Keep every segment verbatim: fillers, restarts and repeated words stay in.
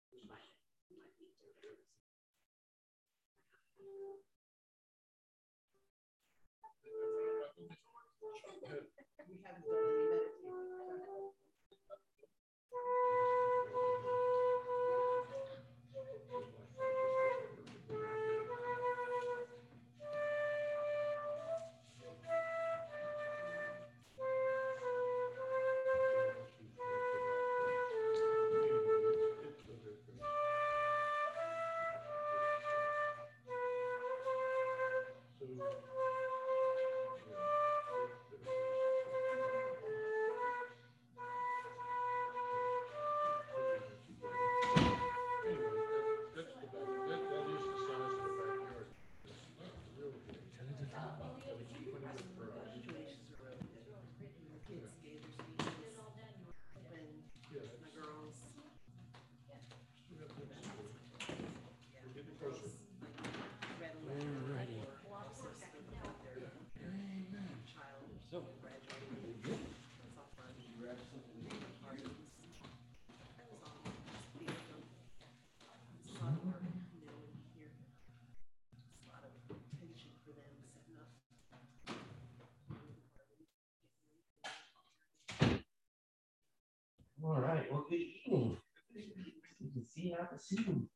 All right, well, good evening. You can see how the scene.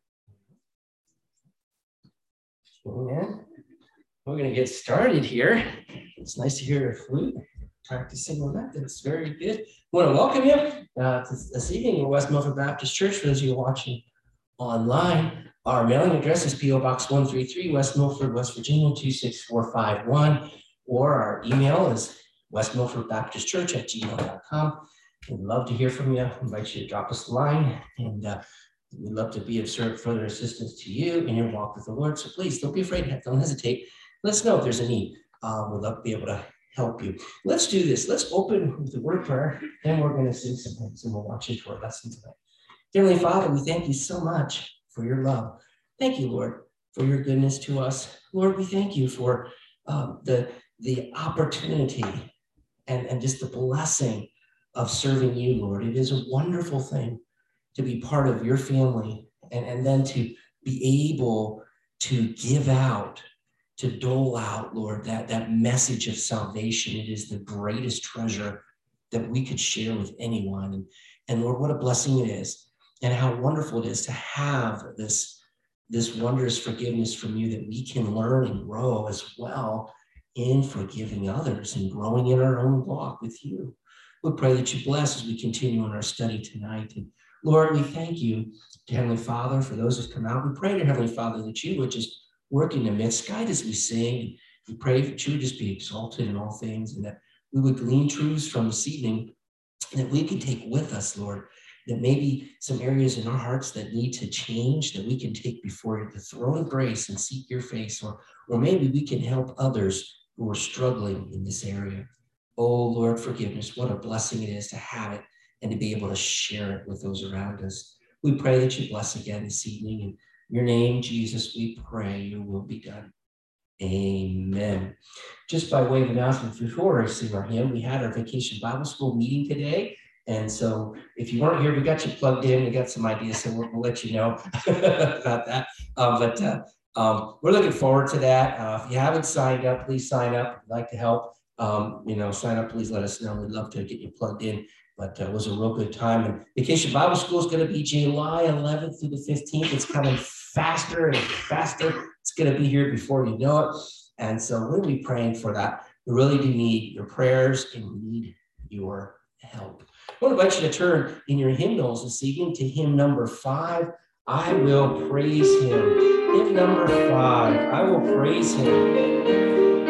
Amen. We're going to get started here. It's nice to hear a flute practicing on that. That's very good. I want to welcome you uh, to this evening at West Milford Baptist Church. For those of you watching online, our mailing address is P O Box one three three, West Milford, West Virginia, two six four five one, or our email is west milford baptist church at gmail dot com. We'd love to hear from you. I invite you to drop us a line, and uh, we'd love to be of further assistance to you in your walk with the Lord. So please don't be afraid. Don't hesitate. Let us know if there's a need. Um, we'd love to be able to help you. Let's do this. Let's open with the word of prayer. Then we're going to sing some things, and we'll watch into our lesson tonight. Heavenly Father, we thank you so much for your love. Thank you, Lord, for your goodness to us. Lord, we thank you for um, the, the opportunity and, and just the blessing of serving you, Lord. It is a wonderful thing to be part of your family and, and then to be able to give out, to dole out, Lord, that, that message of salvation. It is the greatest treasure that we could share with anyone. And, and Lord, what a blessing it is, and how wonderful it is to have this, this wondrous forgiveness from you that we can learn and grow as well in forgiving others and growing in our own walk with you. We pray that you bless as we continue on our study tonight. And Lord, we thank you, to Heavenly Father, for those who've come out. We pray to Heavenly Father that you would just work in the midst, guide as we sing. We pray that you would just be exalted in all things, and that we would glean truths from this evening that we could take with us, Lord, that maybe some areas in our hearts that need to change, that we can take before the throne of grace and seek your face, or, or maybe we can help others who are struggling in this area. Oh, Lord, forgiveness. What a blessing it is to have it and to be able to share it with those around us. We pray that you bless again this evening. In your name, Jesus, we pray your will be done. Amen. Just by way of announcement, before I sing our hymn, we had our Vacation Bible School meeting today. And so if you weren't here, we got you plugged in. We got some ideas, so we'll, we'll let you know about that. Um, but uh, um, we're looking forward to that. Uh, if you haven't signed up, please sign up. If you'd like to help, um, you know, sign up. Please let us know. We'd love to get you plugged in. But uh, it was a real good time. And Vacation Bible School is going to be July eleventh through the fifteenth. It's coming faster and faster. It's going to be here before you know it. And so we'll be praying for that. We really do need your prayers, and we need your help. I want to invite you to turn in your hymnals this evening to hymn number five, I Will Praise Him. Hymn number five, I Will Praise Him.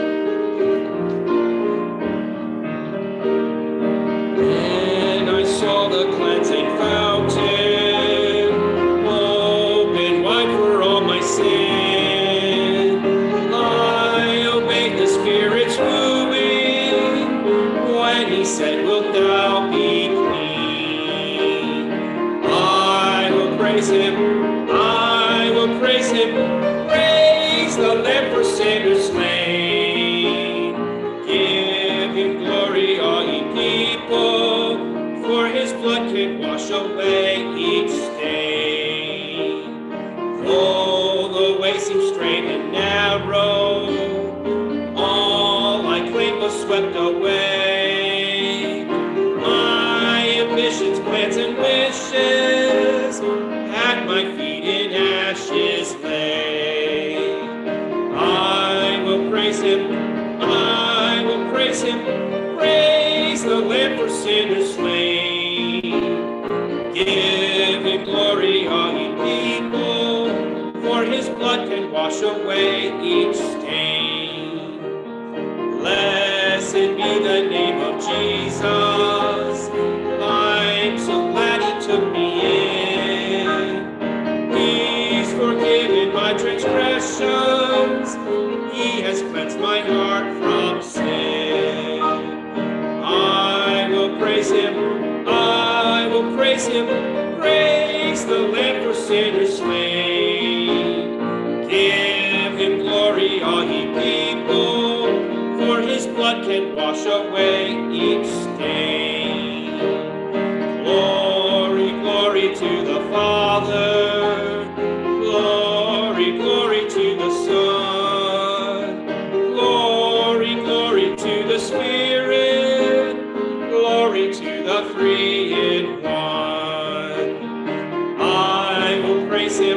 Saw the cleansing fountain open wide for all my sin. I obeyed the Spirit's wooing when he said, wilt thou be clean? I will praise him, I will praise him, praise the Lamb for sinners slain. Give him glory, all ye people, for his blood can wash away each stain. Oh, the way seems straight and narrow. All I claimed was swept away. My ambitions, plans, and wishes at my feet in ashes lay. I will praise him, I will praise him, praise the Lamb for sinners slain. Give him glory, all ye people, for his blood can wash away each stain. Blessed be the name of Jesus, I'm so glad he took me in. He's forgiven my transgressions, he has cleansed my heart from sin. I will praise him, I will praise him, praise the Lamb for sinners slain. Give him glory, all ye people, for his blood can wash away each stain. Glory, glory to the Father, glory, glory to the Son, glory, glory to the Spirit, glory to the three in one. I will praise him,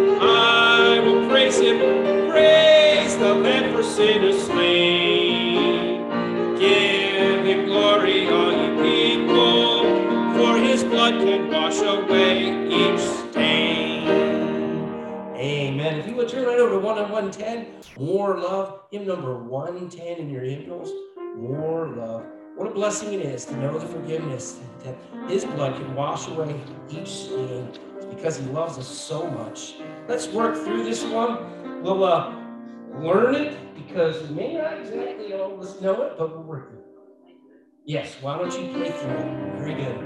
I will praise him, praise the Lamb for sinners slain. Give him glory, all ye people, for his blood can wash away each stain. Amen. If you would turn right over to one on one ten, More Love, hymn number one ten in your hymnals, More Love. What a blessing it is to know the forgiveness that his blood can wash away each stain. It's because he loves us so much. Let's work through this one. We'll uh, learn it because we may not exactly always know it, but we'll work through it. Yes, why don't you play through it? Very good.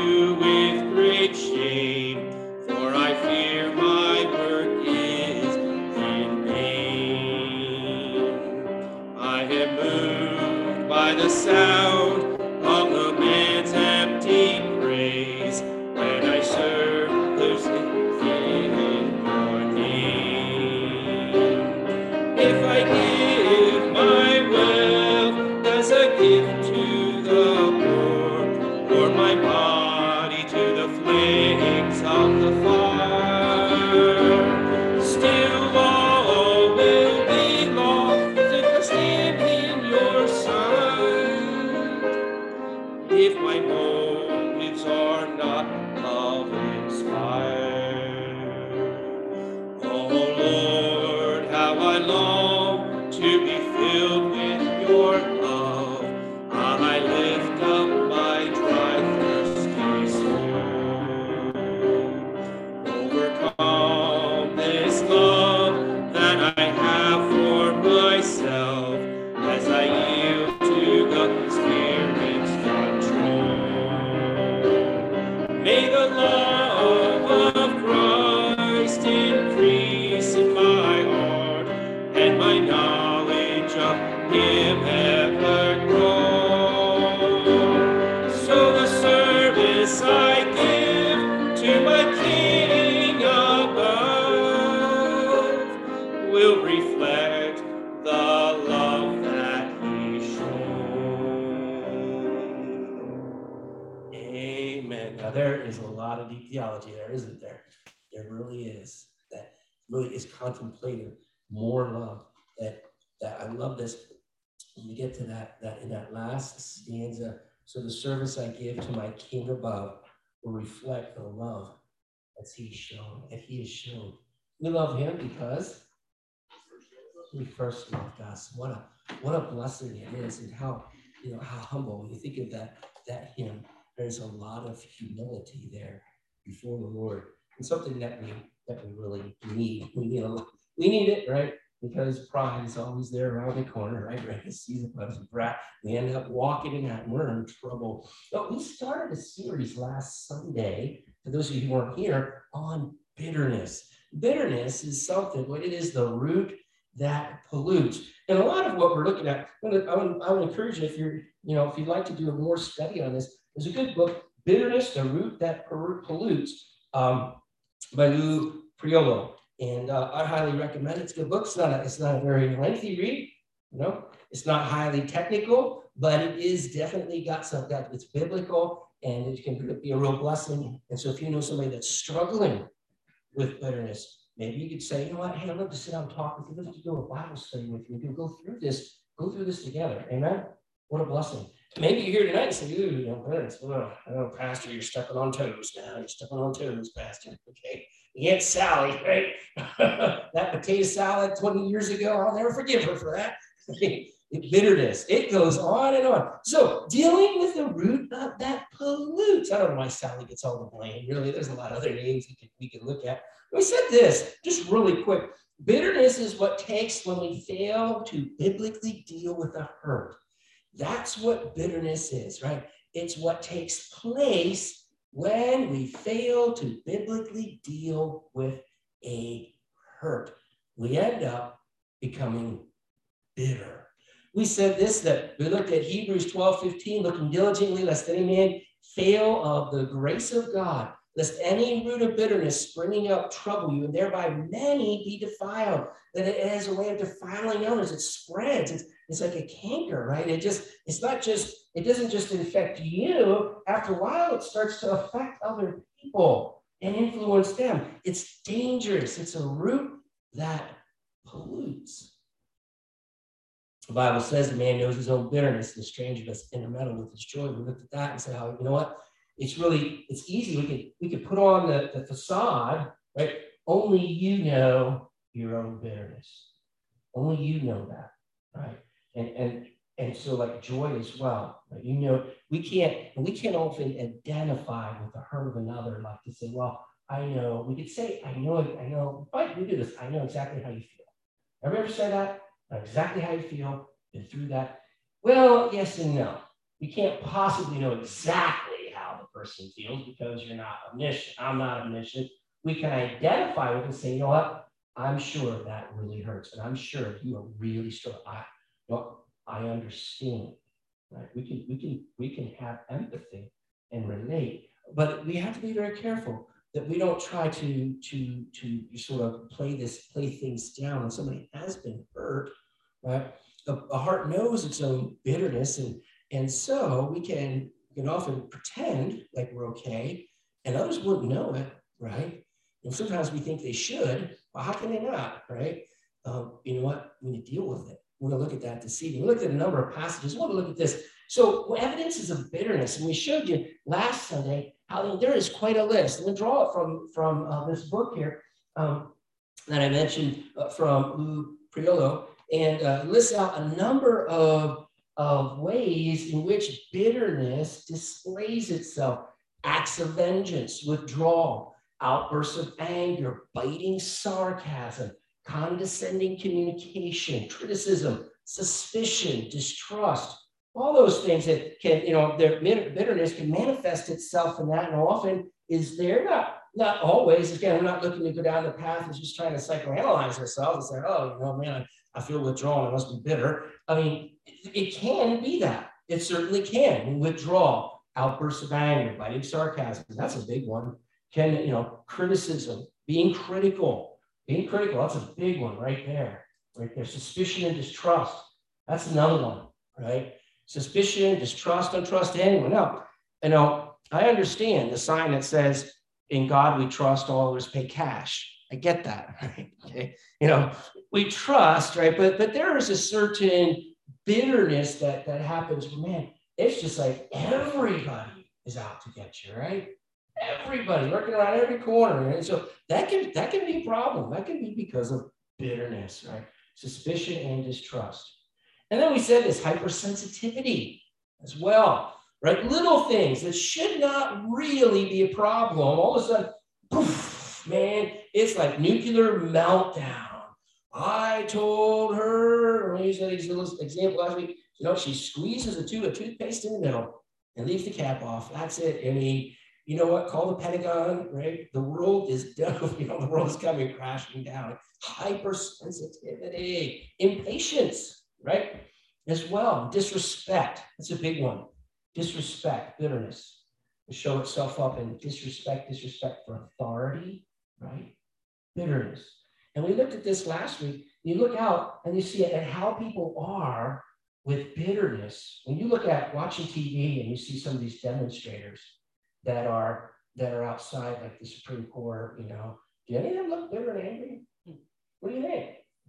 For I fear my work is will reflect the love that he showed. Amen. Now there is a lot of deep theology there, isn't there? There really is. That really is contemplating more love. That that I love this. When you get to that, that in that last stanza, so the service I give to my King above will reflect the love that he's shown, that he has shown. We love him because we first loved us. What a what a blessing it is, and how you know how humble. When you think of that that hymn, there's a lot of humility there before the Lord, and something that we that we really need. We need a we need it, right? Because pride is always there around the corner, right? Right, to see the clubs of brat. We end up walking in that, and we're in trouble. But we started a series last Sunday, for those of you who weren't here, on bitterness. Bitterness is something, what it is, the root that pollutes. And a lot of what we're looking at, I would, I would, I would encourage you, if you're, you know, if you'd like to do a more study on this, there's a good book, Bitterness, the Root That Pollutes, um, by Lou Priolo. And uh, I highly recommend it. It's a good book. It's not a, it's not a very lengthy read, you know, it's not highly technical, but it is definitely got some, that it's biblical, and it can be a real blessing. And so if you know somebody that's struggling with bitterness, maybe you could say, you know what, hey, I'd love to sit down and talk with you. Let's do a Bible study with you. We can go through this, go through this together. Amen. What a blessing. Maybe you're here tonight and say, ooh, you know, bitterness. Well, I know, Pastor, you're stepping on toes now. You're stepping on toes, Pastor. Okay. Aunt Sally, right? That potato salad twenty years ago, I'll never forgive her for that. Bitterness, it goes on and on. So dealing with the root of that pollutes. I don't know why Sally gets all the blame. Really, there's a lot of other names we can, we can look at. We said this, just really quick. Bitterness is what takes when we fail to biblically deal with the hurt. That's what bitterness is, right? It's what takes place when we fail to biblically deal with a hurt. We end up becoming bitter. We said this, that we looked at Hebrews twelve fifteen, looking diligently lest any man fail of the grace of God, lest any root of bitterness springing up trouble you, and thereby many be defiled. That it has a way of defiling others. It spreads. It's, it's like a canker, right? It just, it's not just, it doesn't just infect you. After a while, it starts to affect other people and influence them. It's dangerous. It's a root that pollutes. The Bible says the man knows his own bitterness, and the stranger does intermeddle with his joy. We looked at that and said, how, you know what? It's really, it's easy. We could, we could put on the, the facade, right? Only you know your own bitterness. Only you know that, right? And, and, and so like joy as well, right? You know, we can't, we can't often identify with the hurt of another, like to say, well, I know, we could say, I know, I know, but we do this, I know exactly how you feel. Have you ever said that? I know exactly how you feel, been through that. Well, yes and no. We can't possibly know exactly how the person feels because you're not omniscient. I'm not omniscient. We can identify with and say, you know what? I'm sure that really hurts. And I'm sure you are really struggling. I, you know, I understand. Right? We can, we can, we can have empathy and relate, but we have to be very careful that we don't try to, to, to sort of play this, play things down when somebody has been hurt, right? A, a heart knows its own bitterness, and, and so we can, we can often pretend like we're okay, and others wouldn't know it, right? And sometimes we think they should. Well, how can they not, right? Um, you know what? We need to deal with it. We're going to look at that this evening. We looked at a number of passages. We're going to look at this. So evidences of bitterness, and we showed you last Sunday how there is quite a list. I'm going to draw it from, from uh, this book here um, that I mentioned uh, from Lou Priolo, and uh, lists out a number of, of ways in which bitterness displays itself. Acts of vengeance, withdrawal, outbursts of anger, biting sarcasm, condescending communication, criticism, suspicion, distrust, all those things that can, you know, their bitterness can manifest itself in that, and often is there, not, not always. Again, we're not looking to go down the path of just trying to psychoanalyze ourselves and say, oh, you know, man, I, I feel withdrawn, I must be bitter. I mean, it, it can be that. It certainly can. Withdrawal, outbursts of anger, biting sarcasm, that's a big one. Can, you know, criticism, being critical, Being critical, that's a big one right there. Right there. Suspicion and distrust. That's another one, right? Suspicion, distrust, don't trust anyone. No, you know, I understand the sign that says, in God we trust, all others pay cash. I get that, right? Okay. You know, we trust, right? But but there is a certain bitterness that, that happens. Man, it's just like everybody is out to get you, right? Everybody lurking around every corner. And so that can that can be a problem. That can be because of bitterness, right? Suspicion and distrust. And then we said this hypersensitivity as well, right? Little things that should not really be a problem. All of a sudden, poof, man, it's like nuclear meltdown. I told her, I used that example last week, you know, she squeezes a tube of toothpaste in the middle and leaves the cap off. That's it. I mean, you know what? Call the Pentagon, right? The world is done. You know, the world is coming crashing down. Hypersensitivity, impatience, right? As well, disrespect. That's a big one. Disrespect, bitterness. To show itself up in disrespect, disrespect for authority, right? Bitterness. And we looked at this last week. You look out and you see it and how people are with bitterness. When you look at watching T V and you see some of these demonstrators that are that are outside, like the Supreme Court, you know, do any of them look bitter and angry? What do you think?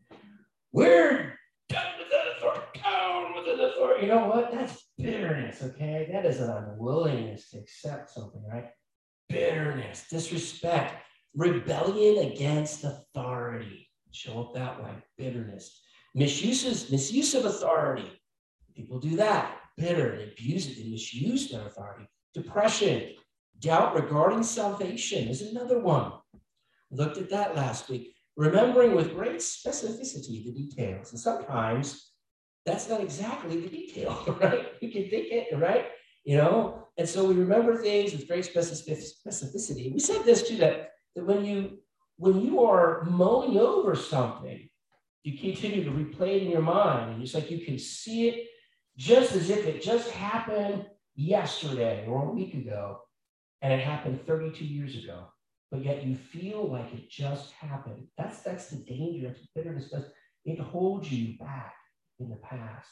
We're done with that authority, down with the authority. You know what? That's bitterness, okay? That is an unwillingness to accept something, right? Bitterness, disrespect, rebellion against authority. Show up that way, bitterness. Misuses, misuse of authority. People do that. Bitter, they abuse it, they misuse their authority. Depression, doubt regarding salvation is another one. Looked at that last week. Remembering with great specificity the details. And sometimes that's not exactly the detail, right? You can think it, right? You know, and so we remember things with great specificity. We said this too, that, that when you when you are mulling over something, you continue to replay it in your mind. And it's like you can see it just as if it just happened yesterday or a week ago, and it happened thirty-two years ago. But yet you feel like it just happened. That's that's the danger of bitterness. Does it holds you back in the past,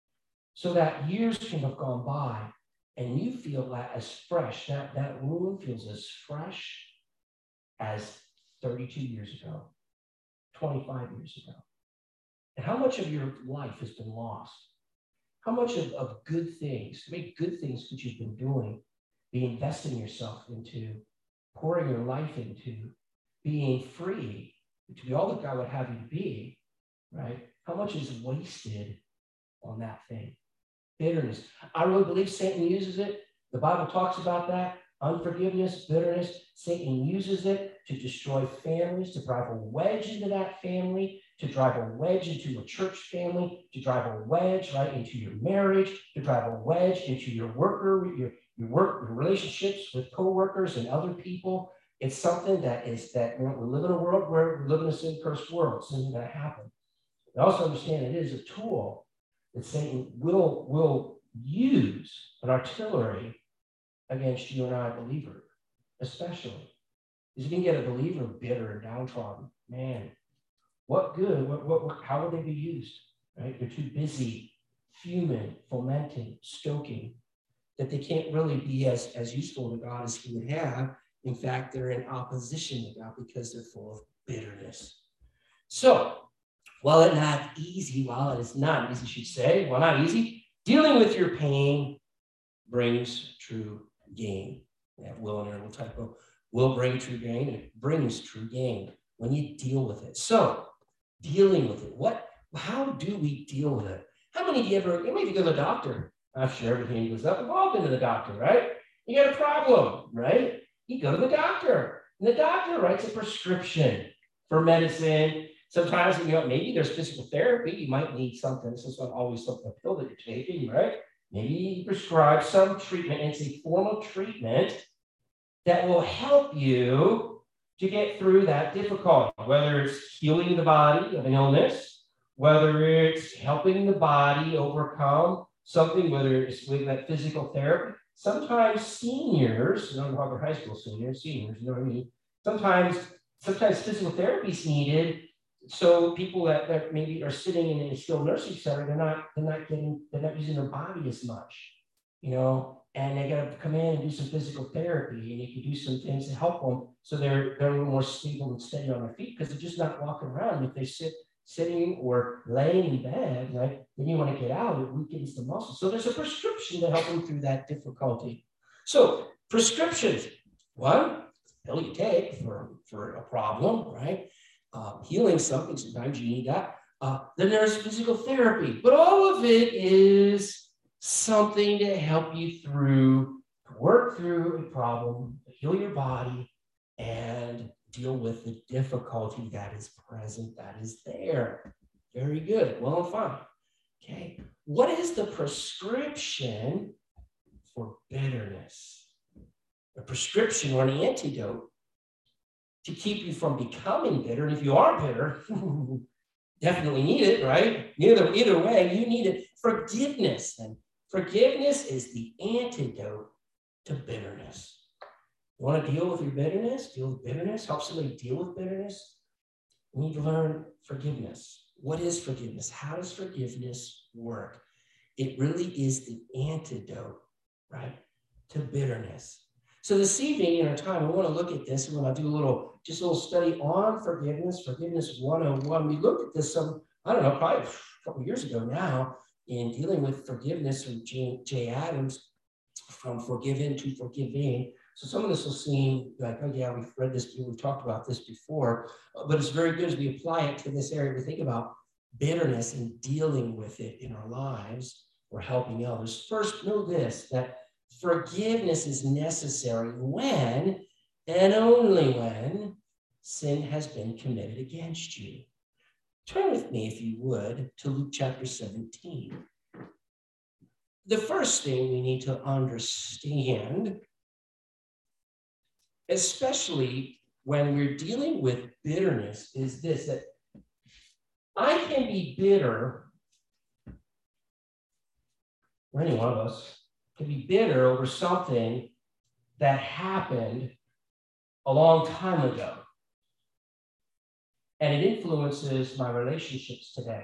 so that years can have gone by, and you feel that as fresh. That that wound feels as fresh as thirty-two years ago, twenty-five years ago. And how much of your life has been lost? How much of, of good things, how many good things that you've been doing, be investing yourself into, pouring your life into, being free to be all that God would have you to be, right? How much is wasted on that thing? Bitterness. I really believe Satan uses it. The Bible talks about that. Unforgiveness, bitterness. Satan uses it to destroy families, to drive a wedge into that family, to drive a wedge into a church family, to drive a wedge right into your marriage, to drive a wedge into your worker, your your work, your relationships with coworkers and other people. It's something that is that, you know, we live in a world where we live in a sin-cursed world. It's going to happen. I also understand it is a tool that Satan will, will use, an artillery against you and I, believer, especially. Because you can get a believer bitter and downtrodden. Man, what good? What, what, what, how would they be used? Right? They're too busy fuming, fomenting, stoking, that they can't really be as, as useful to God as he would have. In fact, they're in opposition to God because they're full of bitterness. So, while it's not easy, while it is not easy, should say, well, not easy, dealing with your pain brings true gain. We have will in there, little typo. Will bring true gain, and it brings true gain when you deal with it. So, dealing with it. What? How do we deal with it? How many of you ever, how many of you go to the doctor? I'm sure everything goes up. We've all been to the doctor, right? You got a problem, right? You go to the doctor, and the doctor writes a prescription for medicine. Sometimes, you know, maybe there's physical therapy. You might need something. This is not always something, a pill that you're taking, right? Maybe you prescribe some treatment. It's a form of treatment that will help you to get through that difficulty, whether it's healing the body of an illness, whether it's helping the body overcome something, whether it's with that physical therapy. Sometimes seniors, I don't know about high school seniors, seniors, you know what I mean? Sometimes sometimes physical therapy is needed. So people that, that maybe are sitting in a skilled nursing center, they're not, they're not getting, they're not using their body as much, you know, and they got to come in and do some physical therapy, and you can do some things to help them so they're, they're a little more stable and steady on their feet, because they're just not walking around. If they sit sitting or laying in bed, right, then you want to get out, it weakens the muscles. So there's a prescription to help them through that difficulty. So prescriptions, one, pill you take for, for a problem, right? Uh, healing something, sometimes you need that. Uh, then there's physical therapy, but all of it is something to help you through, work through a problem, heal your body, and deal with the difficulty that is present, that is there. Very good, well and fine. Okay, what is the prescription for bitterness? A prescription or an antidote to keep you from becoming bitter. And if you are bitter, definitely need it, right? Either, either way, you need it. Forgiveness. And forgiveness is the antidote to bitterness. You want to deal with your bitterness? Deal with bitterness? Help somebody deal with bitterness? You need to learn forgiveness. What is forgiveness? How does forgiveness work? It really is the antidote, right, to bitterness. So this evening in our time, we want to look at this, and we're going to do a little, just a little study on forgiveness, Forgiveness one oh one. We looked at this some, I don't know, probably a couple of years ago now, in dealing with forgiveness from Jay, Jay Adams, from forgiven to forgiving. So some of this will seem like, oh yeah, we've read this, we've talked about this before, but it's very good as we apply it to this area. We think about bitterness and dealing with it in our lives or helping others. First, know this, that forgiveness is necessary when and only when sin has been committed against you. Turn with me, if you would, to Luke chapter seventeen. The first thing we need to understand, especially when we're dealing with bitterness, is this, that I can be bitter, or any one of us can be bitter over something that happened a long time ago. And it influences my relationships today.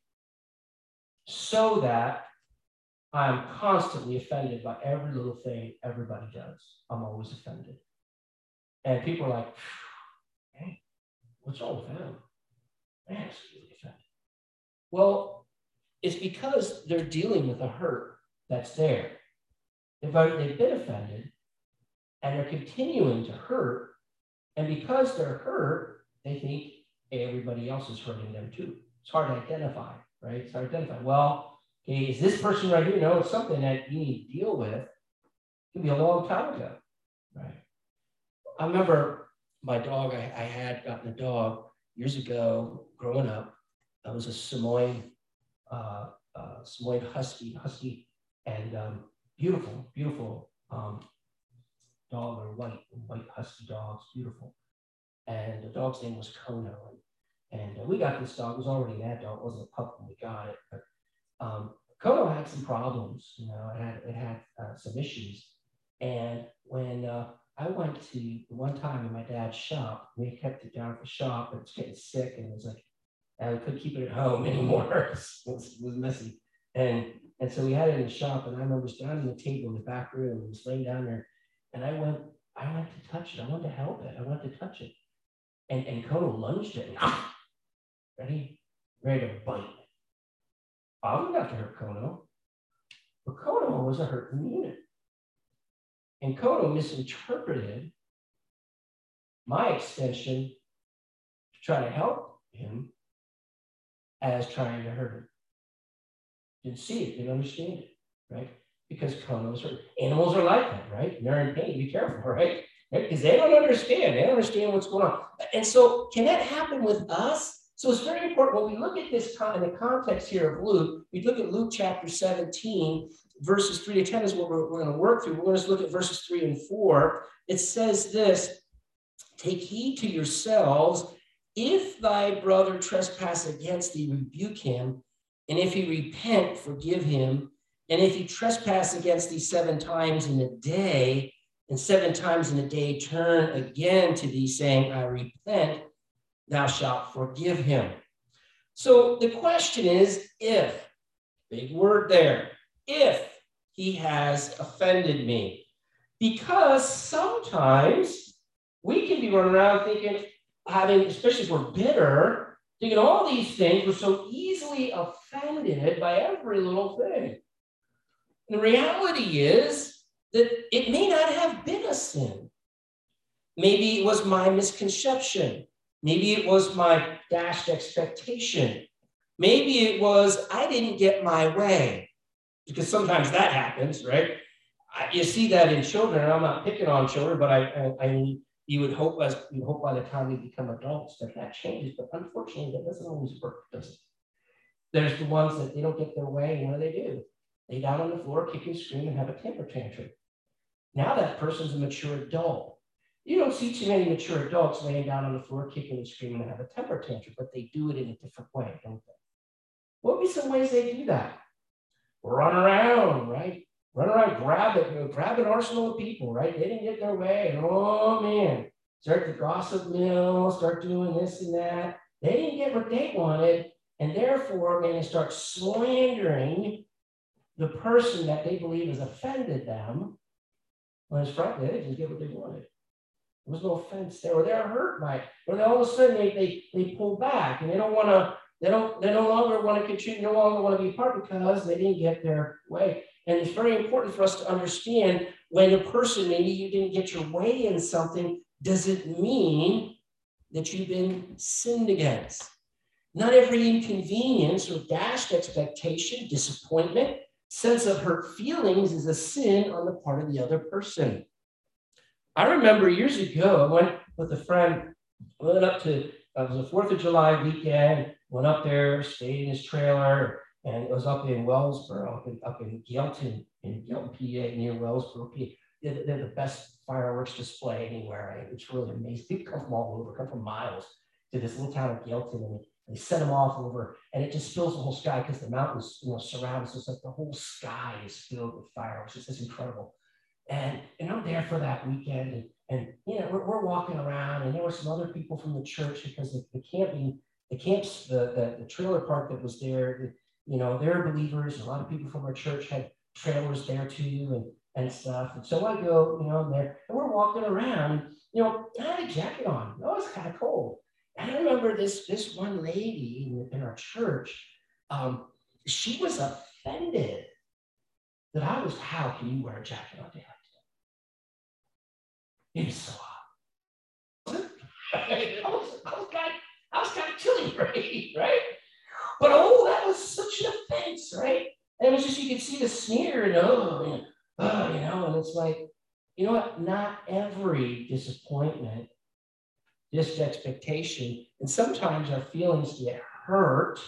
So that I'm constantly offended by every little thing everybody does. I'm always offended. And people are like, hey, what's wrong with them? Man, it's really offended. Well, it's because they're dealing with a hurt that's there. They've, they've been offended, and they're continuing to hurt. And because they're hurt, they think everybody else is hurting them too. It's hard to identify, right? It's hard to identify. Well, okay, is this person right here? No, it's something that you need to deal with. It could be a long time ago, right? I remember my dog, I, I had gotten a dog years ago growing up. I was a Samoyed, uh, uh, Samoyed Husky, Husky, and um, beautiful, beautiful um, dog, or white, white Husky dogs, beautiful. And the dog's name was Kono. And, and uh, we got this dog. It was already an adult. It wasn't a pup when we got it. But um, Kono had some problems. You know, it had, it had uh, some issues. And when uh, I went to one time in my dad's shop, we kept it down at the shop, and it was getting sick, and it was like, and we couldn't keep it at home anymore. it, was, it was messy. And, and so we had it in the shop, and I remember it was down on the table in the back room. It was laying down there, and I went, I went to touch it. I went to help it. I went to touch it. And, and Kono lunged it, and ah, ready, ready to bite. I wasn't about to hurt Kono, but Kono was a hurting unit. And Kono misinterpreted my extension to try to help him as trying to hurt him. Didn't see it, didn't understand it, right? Because Kono was hurt. Animals are like that, right? They're in pain, be careful, right? Because they don't understand, they don't understand what's going on. And so can that happen with us? So it's very important when we look at this in the context here of Luke, we look at Luke chapter seventeen, verses three to ten is what we're, we're going to work through. We're going to look at verses three and four. It says this, take heed to yourselves. If thy brother trespass against thee, rebuke him. And if he repent, forgive him. And if he trespass against thee seven times in a day, and seven times in a day turn again to thee, saying, I repent, thou shalt forgive him. So the question is, if, big word there, if he has offended me. Because sometimes we can be running around thinking, having, especially if we're bitter, thinking all these things, we're so easily offended by every little thing. And the reality is that it may not have been a sin. Maybe it was my misconception. Maybe it was my dashed expectation. Maybe it was I didn't get my way, because sometimes that happens, right? I, you see that in children, and I'm not picking on children, but I, I, I mean, you would hope as you hope by the time we become adults that that changes, but unfortunately, that doesn't always work, does it? There's the ones that they don't get their way, and what do they do? Lay down on the floor, kick and scream, and have a temper tantrum. Now that person's a mature adult. You don't see too many mature adults laying down on the floor, kicking and screaming, and have a temper tantrum, but they do it in a different way, don't they? What would be some ways they do that? Run around, right? Run around, grab it, you know, grab an arsenal of people, right? They didn't get their way, and oh man, start the gossip mill, start doing this and that. They didn't get what they wanted, and therefore, man, they start slandering the person that they believe has offended them, when it's frankly, they didn't get what they wanted. There was no offense there, or they're hurt by it, or they all of a sudden they, they, they pull back, and they don't want to, they don't, they no longer want to contribute, no longer want to be part because they didn't get their way. And it's very important for us to understand when a person, maybe you didn't get your way in something, does it mean that you've been sinned against? Not every inconvenience or dashed expectation, disappointment, sense of hurt feelings is a sin on the part of the other person. I remember years ago, I went with a friend, went up to, it was a fourth of July weekend, went up there, stayed in his trailer, and it was up in Wellsboro, up in, up in Gailton, in Gailton, P A, near Wellsboro, P A. They're, they're the best fireworks display anywhere. Right? It's really amazing. People come from all over, come from miles to this little town of Gailton, and they set them off over, and it just fills the whole sky because the mountains, you know, surround us. So it's like the whole sky is filled with fireworks. It's just incredible. And, and I'm there for that weekend, and, and you know, we're, we're walking around, and there were some other people from the church because the, the camping, the camps, the, the, the trailer park that was there, you know, they're believers. A lot of people from our church had trailers there too, and, and stuff. And so I go, you know, I'm there, and we're walking around, and, you know, I had a jacket on. It was kind of cold. And I remember this, this one lady in, in our church, um, she was offended that I was, how can you wear a jacket on day like that? It is so hot. I was, I was kind of, I was kind of chilly, right? right? But oh, that was such an offense, right? And it was just, you could see the sneer and oh, and, oh, you know, and it's like, you know what? Not every disappointment, just expectation, and sometimes our feelings get hurt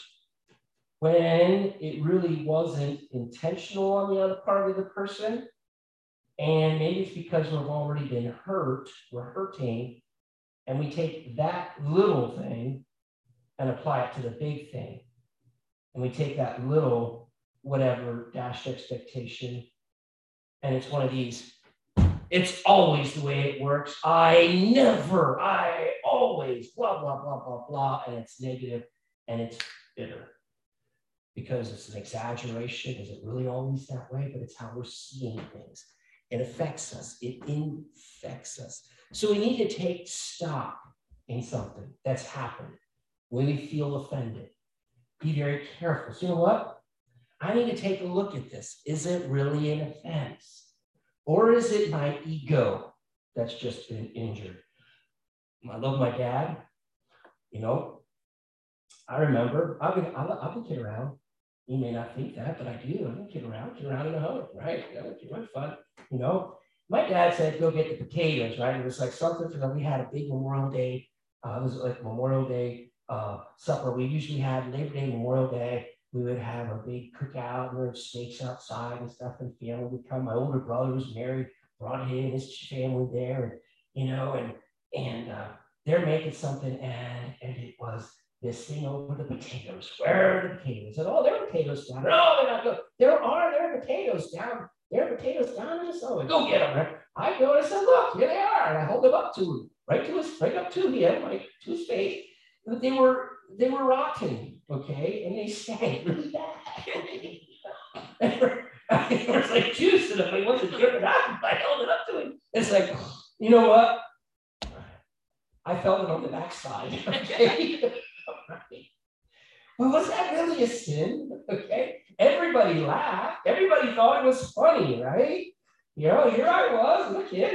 when it really wasn't intentional on the other part of the person. And maybe it's because we've already been hurt, we're hurting, and we take that little thing and apply it to the big thing. And we take that little, whatever, dashed expectation, and it's one of these, it's always the way it works. I never, I always, blah, blah, blah, blah, blah, and it's negative, and it's bitter. Because it's an exaggeration. Is it really always that way? But it's how we're seeing things. It affects us. It infects us. So we need to take stock in something that's happened when we feel offended. Be very careful. So you know what? I need to take a look at this. Is it really an offense? Or is it my ego that's just been injured? I love my dad. You know, I remember, I've been, I've been kidding around. You may not think that, but I do. I don't kid around, kid around in a home, right? You know, it's fun. You know, my dad said, go get the potatoes, right? It was like something for them. We had a big Memorial Day. Uh, it was like Memorial Day uh, supper. We usually had Labor Day, Memorial Day. We would have a big cookout, and there were steaks outside and stuff, and family would come. My older brother was married, brought him and his family there, and, you know, and and uh, they're making something, and, and it was this thing over the potatoes. Where are the potatoes? And oh, there are potatoes down. No, they're not good. There are, there are potatoes down there are potatoes down in the cellar. Go get them. Right? I go and I said, look, here they are. And I hold them up to him, right to his, right up to him, like to his face. But they were, they were rotten, okay? And they stank really bad. There was like juice in them. He wasn't dripping out. I held it up to him. It's like, you know what? I felt it on the backside. Okay. Well, was that really a sin? Okay. Everybody laughed. Everybody thought it was funny, right? You know, here I was, look at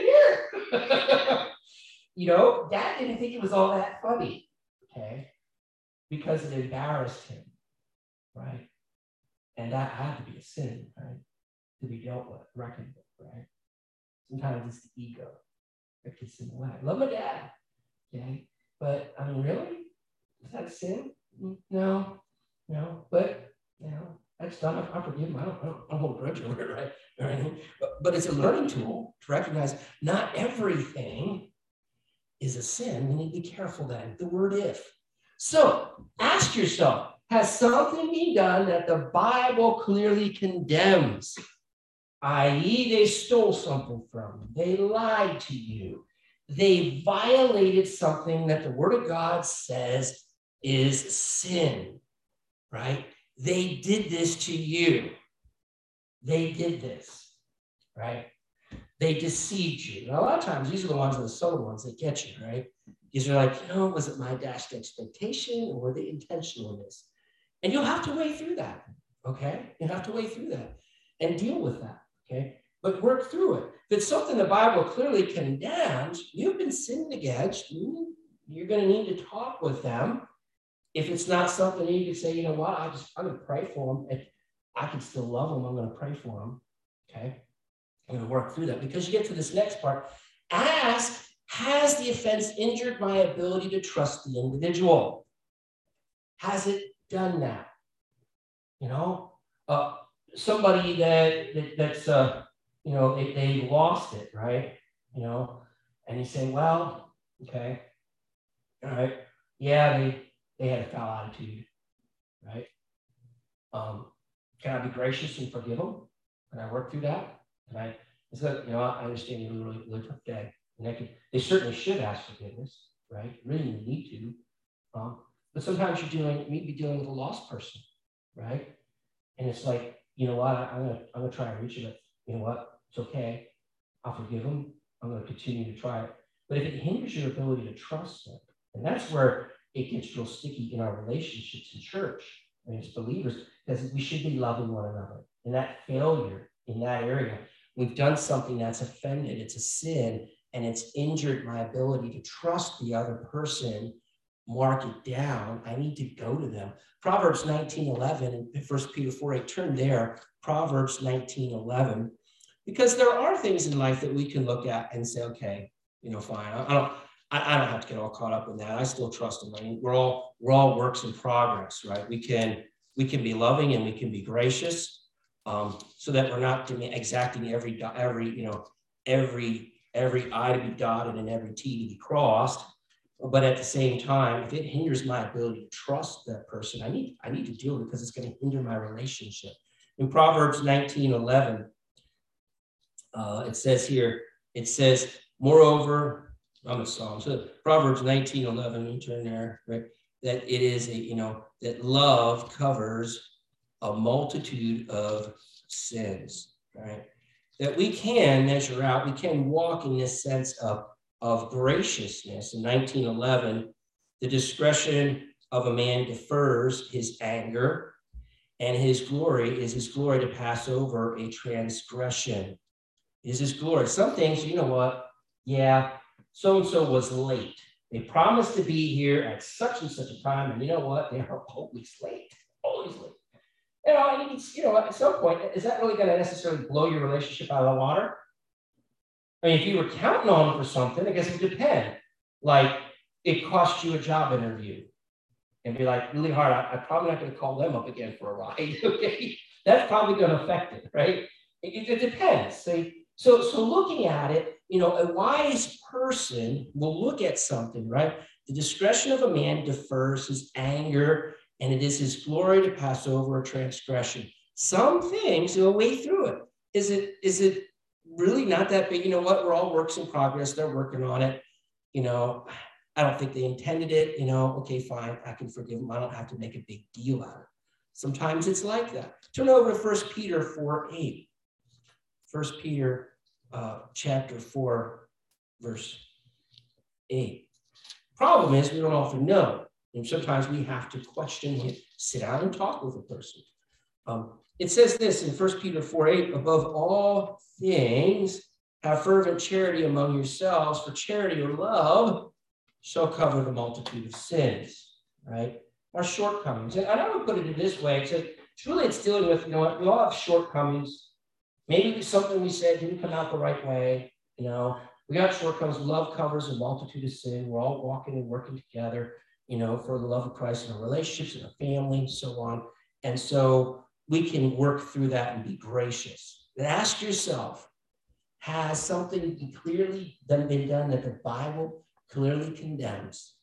here. You know, Dad didn't think it was all that funny, okay? Because it embarrassed him, right? And that had to be a sin, right? To be dealt with, reckoned with, right? Sometimes it's the ego that gets in the way. I love my dad, okay? But I mean, really? Is that a sin? No, no, but, you know, that's done. I forgive him. I don't, I don't, I don't hold a grudge over it, right? Or anything. But, but it's a learning tool to recognize not everything is a sin. We need to be careful then. The word if. So ask yourself, has something been done that the Bible clearly condemns? that is, they stole something from you. They lied to you. They violated something that the Word of God says is sin, right? They did this to you. They did this, right? They deceived you. Now, a lot of times, these are the ones that are the subtle ones that get you, right? These are like, you know, was it my dashed expectation or the intentional in this? And you'll have to weigh through that, okay? You'll have to weigh through that and deal with that, okay? But work through it. If it's something the Bible clearly condemns, you've been sinned against, you're going to need to talk with them. If it's not something you can say, you know what, I just, I'm going to pray for them. If I can still love them, I'm going to pray for them, okay? I'm going to work through that because you get to this next part. Ask, has the offense injured my ability to trust the individual? Has it done that? You know, uh, somebody that, that that's, uh, you know, they, they lost it, right? You know, and you say, well, okay, all right, yeah, they, they had a foul attitude, right? Um, can I be gracious and forgive them? Can I work through that? Can I, it's like, you know, I understand you had a really, really tough day. And they, can, they certainly should ask forgiveness, right? Really need to. Um, but sometimes you're dealing, you may be dealing with a lost person, right? And it's like, you know what, I, I'm gonna, I'm gonna try and reach it. You know what, it's okay. I'll forgive them. I'm gonna continue to try it. But if it hinders your ability to trust them, and that's where it gets real sticky in our relationships in church, and as believers, because we should be loving one another. And that failure in that area, we've done something that's offended, it's a sin, and it's injured my ability to trust the other person, mark it down. I need to go to them. Proverbs nineteen eleven and First Peter four eight, turn there, Proverbs nineteen eleven, because there are things in life that we can look at and say, okay, you know, fine. I don't, I, I don't have to get all caught up in that. I still trust them. I mean, we're all, we're all works in progress, right? We can, we can be loving and we can be gracious, um, so that we're not exacting every, every, you know, every, every I to be dotted and every T to be crossed. But at the same time, if it hinders my ability to trust that person, I need, I need to deal with it because it's going to hinder my relationship. In Proverbs nineteen eleven, uh, it says here, it says, moreover, I'm a Psalm, so Proverbs nineteen eleven, you turn there, right? That it is a, you know, that love covers a multitude of sins, right? That we can measure out, we can walk in this sense of, of graciousness. In nineteen eleven, the discretion of a man defers his anger, and his glory is his glory to pass over a transgression. Is his glory. Some things, you know what? Yeah, so-and-so was late. They promised to be here at such and such a time, and you know what? They are always late, always late. You know, I mean, you know, at some point, is that really going to necessarily blow your relationship out of the water? I mean, if you were counting on them for something, I guess it would depend. Like, it cost you a job interview. And be like, really hard, I, I'm probably not going to call them up again for a ride, okay? That's probably going to affect it, right? It, it depends. See? So, so looking at it, you know, a wise person will look at something, right? The discretion of a man defers his anger, and it is his glory to pass over a transgression. Some things, he'll wade through it. is it, is it really not that big? You know what? We're all works in progress. They're working on it. You know, I don't think they intended it. You know, okay, fine. I can forgive them. I don't have to make a big deal out of it. Sometimes it's like that. Turn over to First Peter four eight. First Peter uh, chapter four, verse eight. Problem is, we don't often know. And sometimes we have to question it, sit down and talk with a person. Um, it says this in First Peter four eight, above all things, have fervent charity among yourselves, for charity or love shall cover the multitude of sins, right? Our shortcomings. And I would put it in this way. It's, a, it's really, it's dealing with, you know what, we all have shortcomings. Maybe something we said didn't come out the right way. You know, we got shortcomings. Love covers a multitude of sin. We're all walking and working together, you know, for the love of Christ in our relationships, in our family, and so on. And so we can work through that and be gracious. And ask yourself, has something clearly been done that the Bible clearly condemns?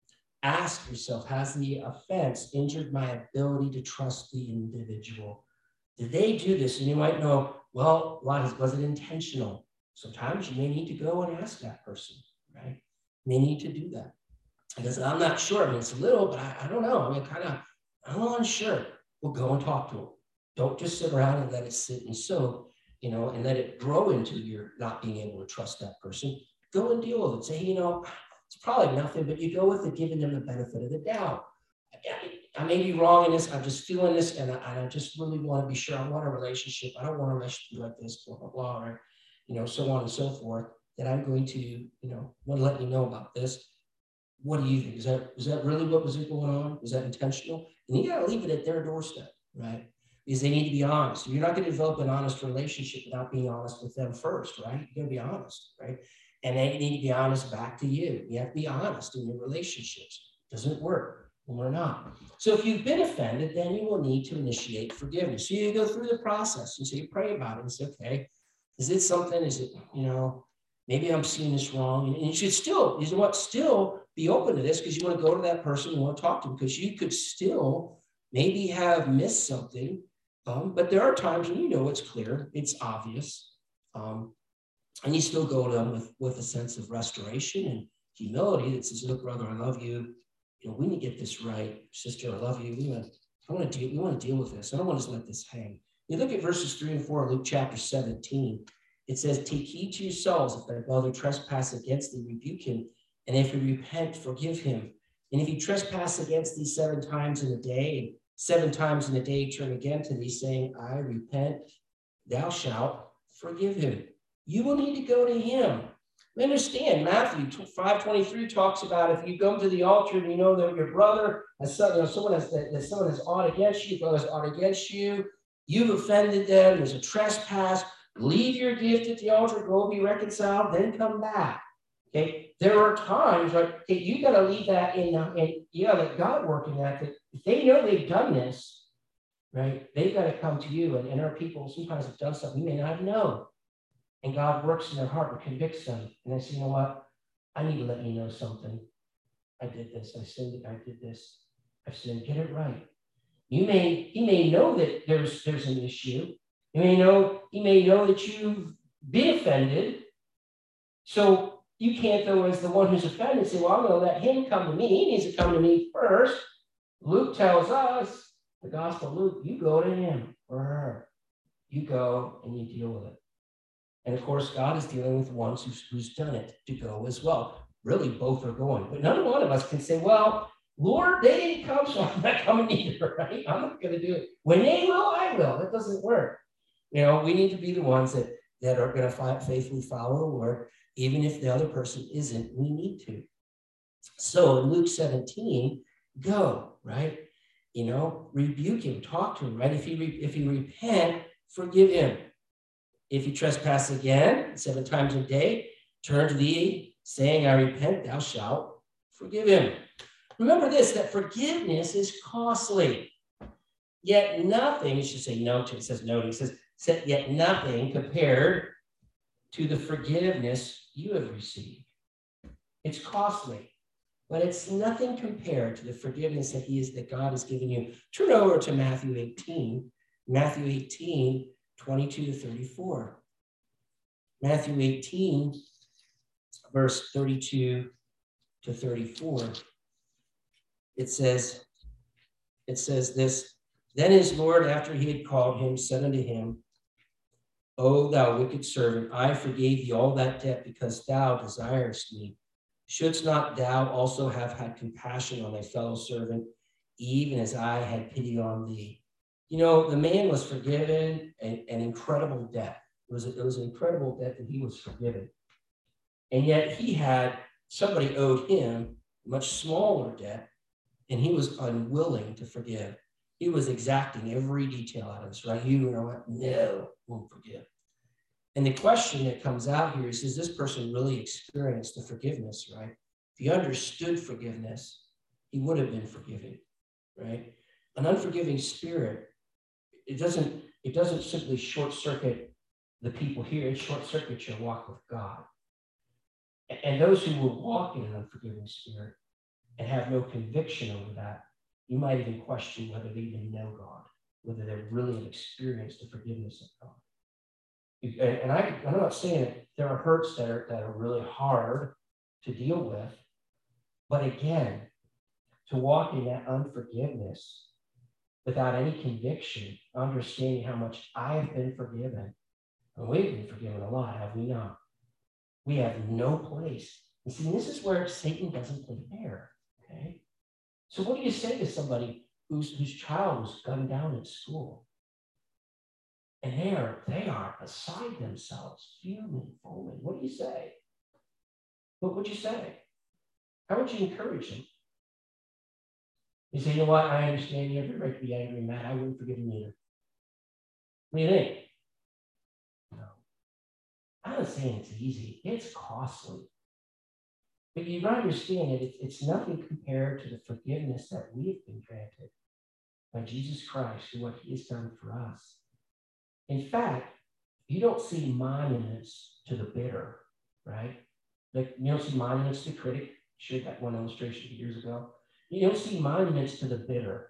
Ask yourself, has the offense injured my ability to trust the individual? Did they do this? And you might know, well, was it intentional? Sometimes you may need to go and ask that person, right? You may need to do that. Because I'm not sure. I mean, it's a little, but I, I don't know. I mean, kind of, I'm unsure. Well, go and talk to them. Don't just sit around and let it sit and soak, you know, and let it grow into your not being able to trust that person. Go and deal with it. Say, hey, you know, it's probably nothing, but you go with it, giving them the benefit of the doubt. I, I may be wrong in this. I'm just feeling this, and I, I just really want to be sure. I want a relationship. I don't want a relationship like this, blah, blah, blah, or, you know, so on and so forth, that I'm going to, you know, want to let you know about this. What do you think? Is that, is that really what was going on? Was that intentional? And you got to leave it at their doorstep, right? Because they need to be honest. You're not going to develop an honest relationship without being honest with them first, right? You got to be honest, right? And they need to be honest back to you. You have to be honest in your relationships. It doesn't work when we're not. So if you've been offended, then you will need to initiate forgiveness. So you go through the process, and so you pray about it and say, okay, is it something? Is it, you know, maybe I'm seeing this wrong? And you should still, you know what, still be open to this, because you want to go to that person and want to talk to them, because you could still maybe have missed something. Um, but there are times when you know it's clear, it's obvious. Um, and you still go to them with, with a sense of restoration and humility that says, look, brother, I love you. You know, we need to get this right. Sister, I love you. We want, I want to deal, we want to deal with this. I don't want to just let this hang. You look at verses three and four of Luke chapter seventeen. It says, take heed to yourselves. If thy brother trespass against thee, rebuke him. And if he repent, forgive him. And if he trespass against thee seven times in a day, and seven times in a day turn again to thee, saying, I repent, thou shalt forgive him. You will need to go to him. We understand Matthew five twenty-three talks about if you go to the altar and you know that your brother, has, you know, someone has, that someone has ought against you, brother has ought against you, you've offended them, there's a trespass, leave your gift at the altar, go be reconciled, then come back. Okay, there are times like, hey, you got to leave that in, uh, and you got to let God work in that. That if they know they've done this, right, they've got to come to you. And, and our people sometimes have done something we may not know. And God works in their heart and convicts them. And they say, you know what? I need to let you know something. I did this. I sinned. I did this. I've sinned. Get it right. You may, he may know that there's there's an issue. You may know, he may know that you've been offended. So you can't, though, as the one who's offended, say, well, I'm going to let him come to me. He needs to come to me first. Luke tells us, the Gospel of Luke, you go to him or her. You go and you deal with it. And of course, God is dealing with the ones who's, who's done it to go as well. Really, both are going. But none one of us can say, well, Lord, they didn't come, so I'm not coming either, right? I'm not going to do it. When they will, I will. That doesn't work. You know, we need to be the ones that, that are going to faithfully follow the Lord, even if the other person isn't. We need to. So in Luke seventeen, go, right? You know, rebuke him, talk to him, right? If he, re, if he repent, forgive him. If he trespass again, seven times a day, turn to thee, saying, I repent, thou shalt forgive him. Remember this, that forgiveness is costly. Yet nothing, you should say no to, it says no to, it says, yet nothing compared to the forgiveness you have received. It's costly, but it's nothing compared to the forgiveness that he is, that God has given you. Turn over to Matthew eighteen. Matthew eighteen, twenty-two to thirty-four. Matthew eighteen, verse thirty-two to thirty-four. It says, it says this, then his Lord, after he had called him, said unto him, O thou wicked servant, I forgave thee all that debt because thou desirest me. Shouldst not thou also have had compassion on thy fellow servant, even as I had pity on thee? You know, the man was forgiven an, an incredible debt. It was, it was an incredible debt that he was forgiven. And yet he had, somebody owed him a much smaller debt, and he was unwilling to forgive. He was exacting every detail out of us, right? You know what? No, won't forgive. And the question that comes out here is, does this person really experience the forgiveness, right? If he understood forgiveness, he would have been forgiven, right? An unforgiving spirit, it doesn't, it doesn't simply short circuit the people here, it short circuits your walk with God. And those who will walk in an unforgiving spirit and have no conviction over that, you might even question whether they even know God, whether they really have experienced the forgiveness of God. And I, I'm not saying that there are hurts that are, that are really hard to deal with, but again, to walk in that unforgiveness without any conviction, understanding how much I have been forgiven, and we've been forgiven a lot, have we not? We have no place. And see, this is where Satan doesn't play fair, okay? So what do you say to somebody whose, whose child was gunned down at school? And they are, they are beside themselves, fuming, foaming. What do you say? What would you say? How would you encourage them? You say, you know what? I understand you have the right to be angry and mad. I wouldn't forgive him either. What do you think? No. I'm not saying it's easy. It's costly. But you understand that it's, it's nothing compared to the forgiveness that we've been granted by Jesus Christ and what he has done for us. In fact, you don't see monuments to the bitter, right? Like you don't see monuments to the critic. Shared that one illustration years ago. You don't see monuments to the bitter.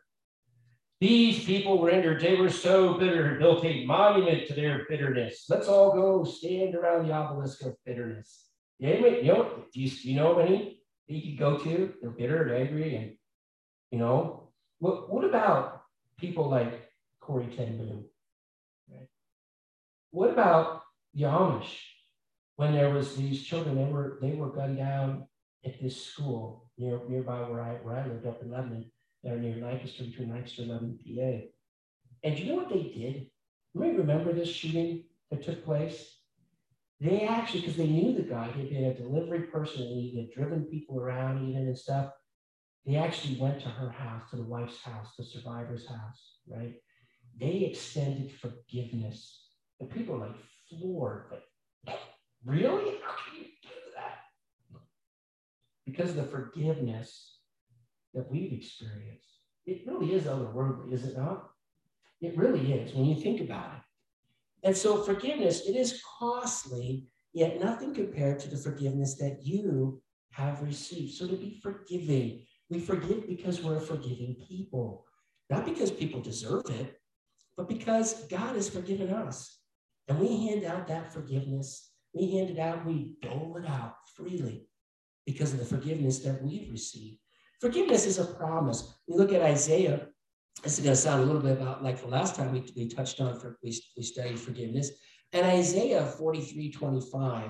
These people were injured. They were so bitter, built a monument to their bitterness. Let's all go stand around the obelisk of bitterness. Yeah, you know, do you, do you know any that you could go to? They're bitter and angry, and you know, what, what about people like Corrie ten Boom? Right? What about the Amish? When there was these children, they were they were gunned down at this school near nearby where I where I lived up in Lebanon, there near Lancaster, between Lancaster and Lebanon, P A. And do you know what they did? You may remember this shooting that took place. They actually, because they knew the guy, he had been a delivery person, and he had driven people around even and stuff. They actually went to her house, to the wife's house, the survivor's house, right? They extended forgiveness. And people are like floored, like, really? How can you do that? Because of the forgiveness that we've experienced. It really is otherworldly, is it not? It really is when you think about it. And so forgiveness, it is costly, yet nothing compared to the forgiveness that you have received. So to be forgiving, we forgive because we're a forgiving people, not because people deserve it, but because God has forgiven us. And we hand out that forgiveness. We hand it out, we dole it out freely because of the forgiveness that we've received. Forgiveness is a promise. We look at Isaiah. This is going to sound a little bit about like the last time we, we touched on, for, we, we studied forgiveness. And Isaiah forty-three twenty-five,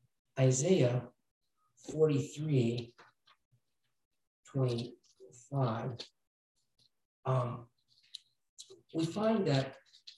Isaiah forty-three twenty-five, um, we find that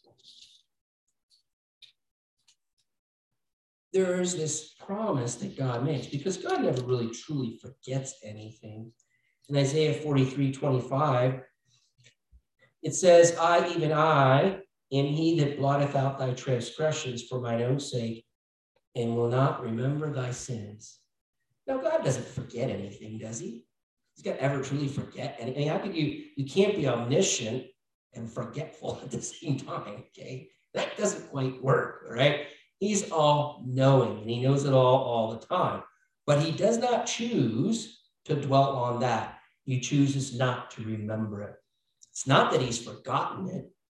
there is this promise that God makes, because God never really truly forgets anything. In Isaiah forty-three twenty-five, it says, I, even I, am he that blotteth out thy transgressions for mine own sake, and will not remember thy sins. Now, God doesn't forget anything, does he? He's got to ever truly forget anything. How could you, you can't be omniscient and forgetful at the same time, okay? That doesn't quite work, all right? He's all knowing, and he knows it all all the time. But he does not choose to dwell on that. He chooses not to remember it. It's not that he's forgotten it.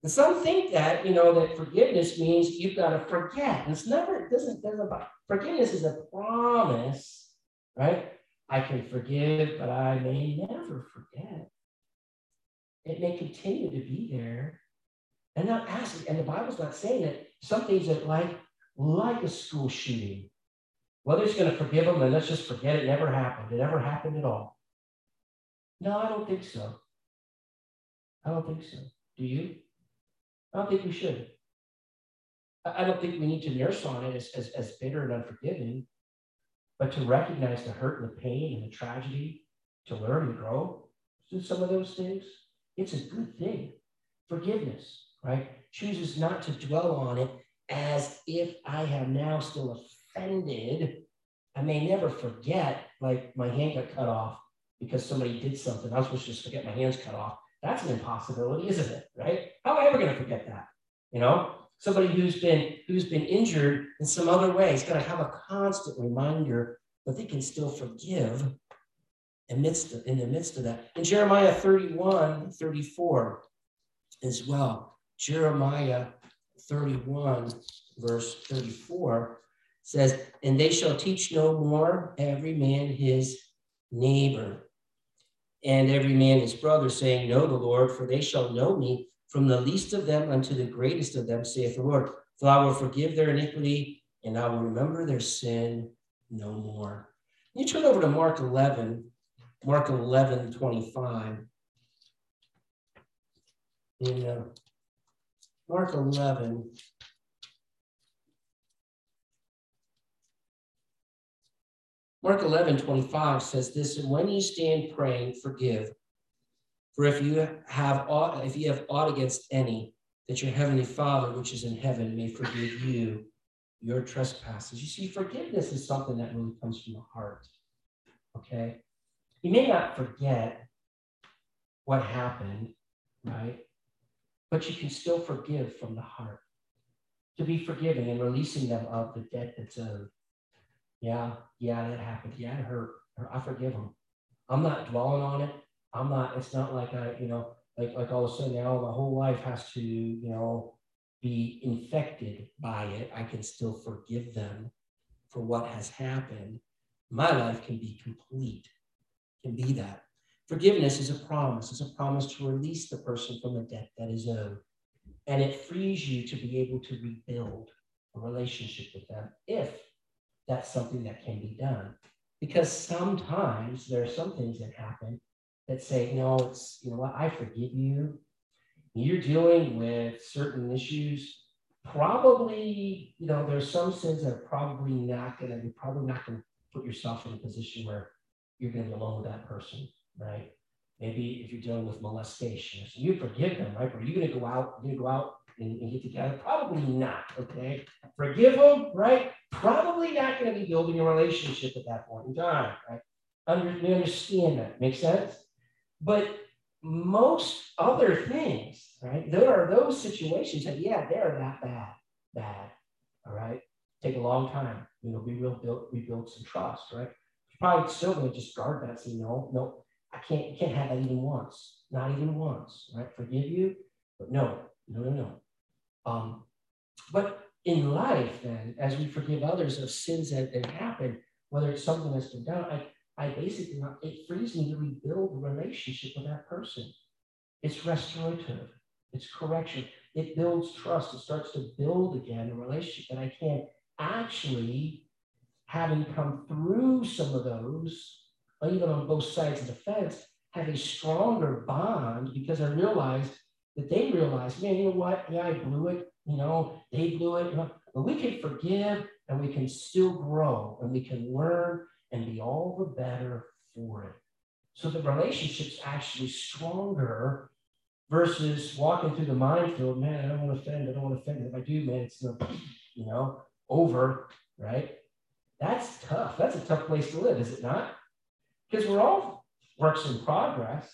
And some think that, you know, that forgiveness means you've got to forget. And it's never, it doesn't, doesn't, forgiveness is a promise, right? I can forgive, but I may never forget. It may continue to be there. And not asking, and the Bible's not saying that some things that like, like a school shooting, well, they're just going to forgive them and let's just forget it never happened. It never happened at all. No, I don't think so. I don't think so. Do you? I don't think we should. I don't think we need to nurse on it as, as, as bitter and unforgiving, but to recognize the hurt and the pain and the tragedy, to learn and grow through some of those things. It's a good thing. Forgiveness, right? Chooses not to dwell on it as if I have now still offended. I may never forget, like my hand got cut off because somebody did something. I was supposed to just forget my hand's cut off. That's an impossibility, isn't it? Right? How am I ever going to forget that? You know, somebody who's been who's been injured in some other way is going to have a constant reminder that they can still forgive amidst the, in the midst of that. In Jeremiah thirty-one, thirty-four as well. Jeremiah thirty-one, verse thirty-four says, "And they shall teach no more every man his neighbor, and every man his brother, saying, Know the Lord, for they shall know me from the least of them unto the greatest of them, saith the Lord. For I will forgive their iniquity, and I will remember their sin no more." You turn over to Mark eleven, Mark eleven, twenty-five. In uh, Mark eleven, Mark eleven, twenty-five says this, "And when you stand praying, forgive. For if you have aught, if you have aught against any, that your heavenly Father, which is in heaven, may forgive you your trespasses." You see, forgiveness is something that really comes from the heart, okay? You may not forget what happened, right? But you can still forgive from the heart. To be forgiving and releasing them of the debt that's owed. Yeah, yeah, that happened. Yeah, it hurt. I forgive them. I'm not dwelling on it. I'm not, it's not like I, you know, like, like all of a sudden now my whole life has to, you know, be infected by it. I can still forgive them for what has happened. My life can be complete, can be that. Forgiveness is a promise. It's a promise to release the person from the debt that is owed. And it frees you to be able to rebuild a relationship with them if that's something that can be done. Because sometimes there are some things that happen that say, no, it's, you know what, I forgive you. You're dealing with certain issues. Probably, you know, there's some sins that are probably not going to, you're probably not going to put yourself in a position where you're going to be alone with that person, right? Maybe if you're dealing with molestation, so you forgive them, right? But are you going to go out, you're going to go out and, and get together? Probably not, okay? Forgive them, right? Probably not going to be building a relationship at that point in time, right? Under, we understand that. Make sense? But most other things, right? There are those situations that, yeah, they're that bad, bad, all right? Take a long time, you know, we will build, rebuild some trust, right? You're probably still going to just guard that, say, no, no, I can't, you can't have that even once, not even once, right? Forgive you, but no, no, no, no. Um, but in life, then, as we forgive others of sins that, that happen, whether it's something that's been done, I, I basically, it frees me to rebuild the relationship with that person. It's restorative. It's correction. It builds trust. It starts to build again a relationship that I can actually, having come through some of those, even on both sides of the fence, have a stronger bond because I realized that they realized, man, you know what? Yeah, I blew it. You know, they blew it. You know, but we can forgive and we can still grow and we can learn and be all the better for it. So the relationship's actually stronger versus walking through the minefield. Man, I don't want to offend. I don't want to offend. If I do, man, it's, you know, over, right? That's tough. That's a tough place to live, is it not? Because we're all works in progress.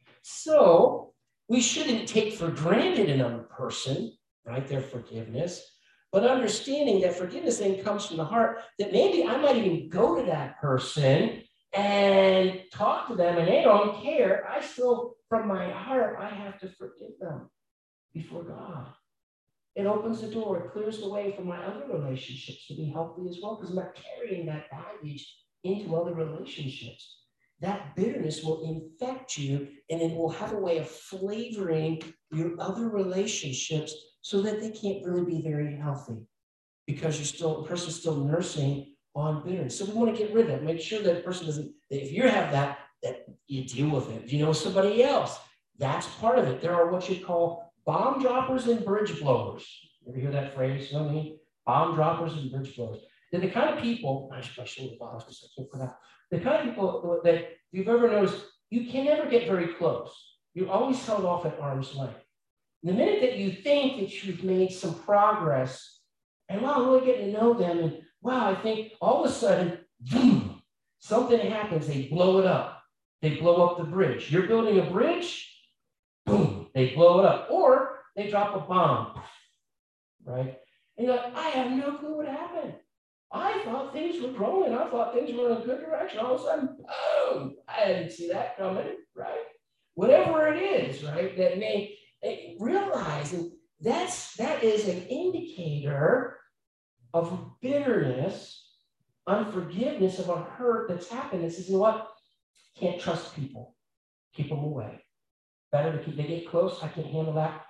So we shouldn't take for granted another person, right? Their forgiveness, but understanding that forgiveness then comes from the heart, that maybe I might even go to that person and talk to them and they don't care. I still, from my heart, I have to forgive them. before God. It opens the door, it clears the way for my other relationships to be healthy as well, because I'm not carrying that baggage into other relationships. That bitterness will infect you, and it will have a way of flavoring your other relationships so that they can't really be very healthy, because you're still, the person's still nursing on bitterness. So we want to get rid of it. Make sure that the person doesn't, that if you have that, that you deal with it. If you know somebody else, that's part of it. There are what you call bomb droppers and bridge blowers. You ever hear that phrase? You know what I mean? Bomb droppers and bridge blowers. They're the kind of people, I should show the bombs because I can't put out. The kind of people that, if you've ever noticed, you can never get very close. You're always held off at arm's length. The minute that you think that you've made some progress, and wow, I'm really getting to know them, and wow, I think all of a sudden, boom, something happens, they blow it up. They blow up the bridge. You're building a bridge, boom, they blow it up. Or they drop a bomb, right? And you're like, I have no clue what happened. I thought things were growing. I thought things were in a good direction. All of a sudden, boom, I didn't see that coming, right? Whatever it is, right, that may realize, and that's, that is an indicator of bitterness, unforgiveness, of a hurt that's happened. This is what? Can't trust people. Keep them away. Better to keep, they get close, I can't handle that,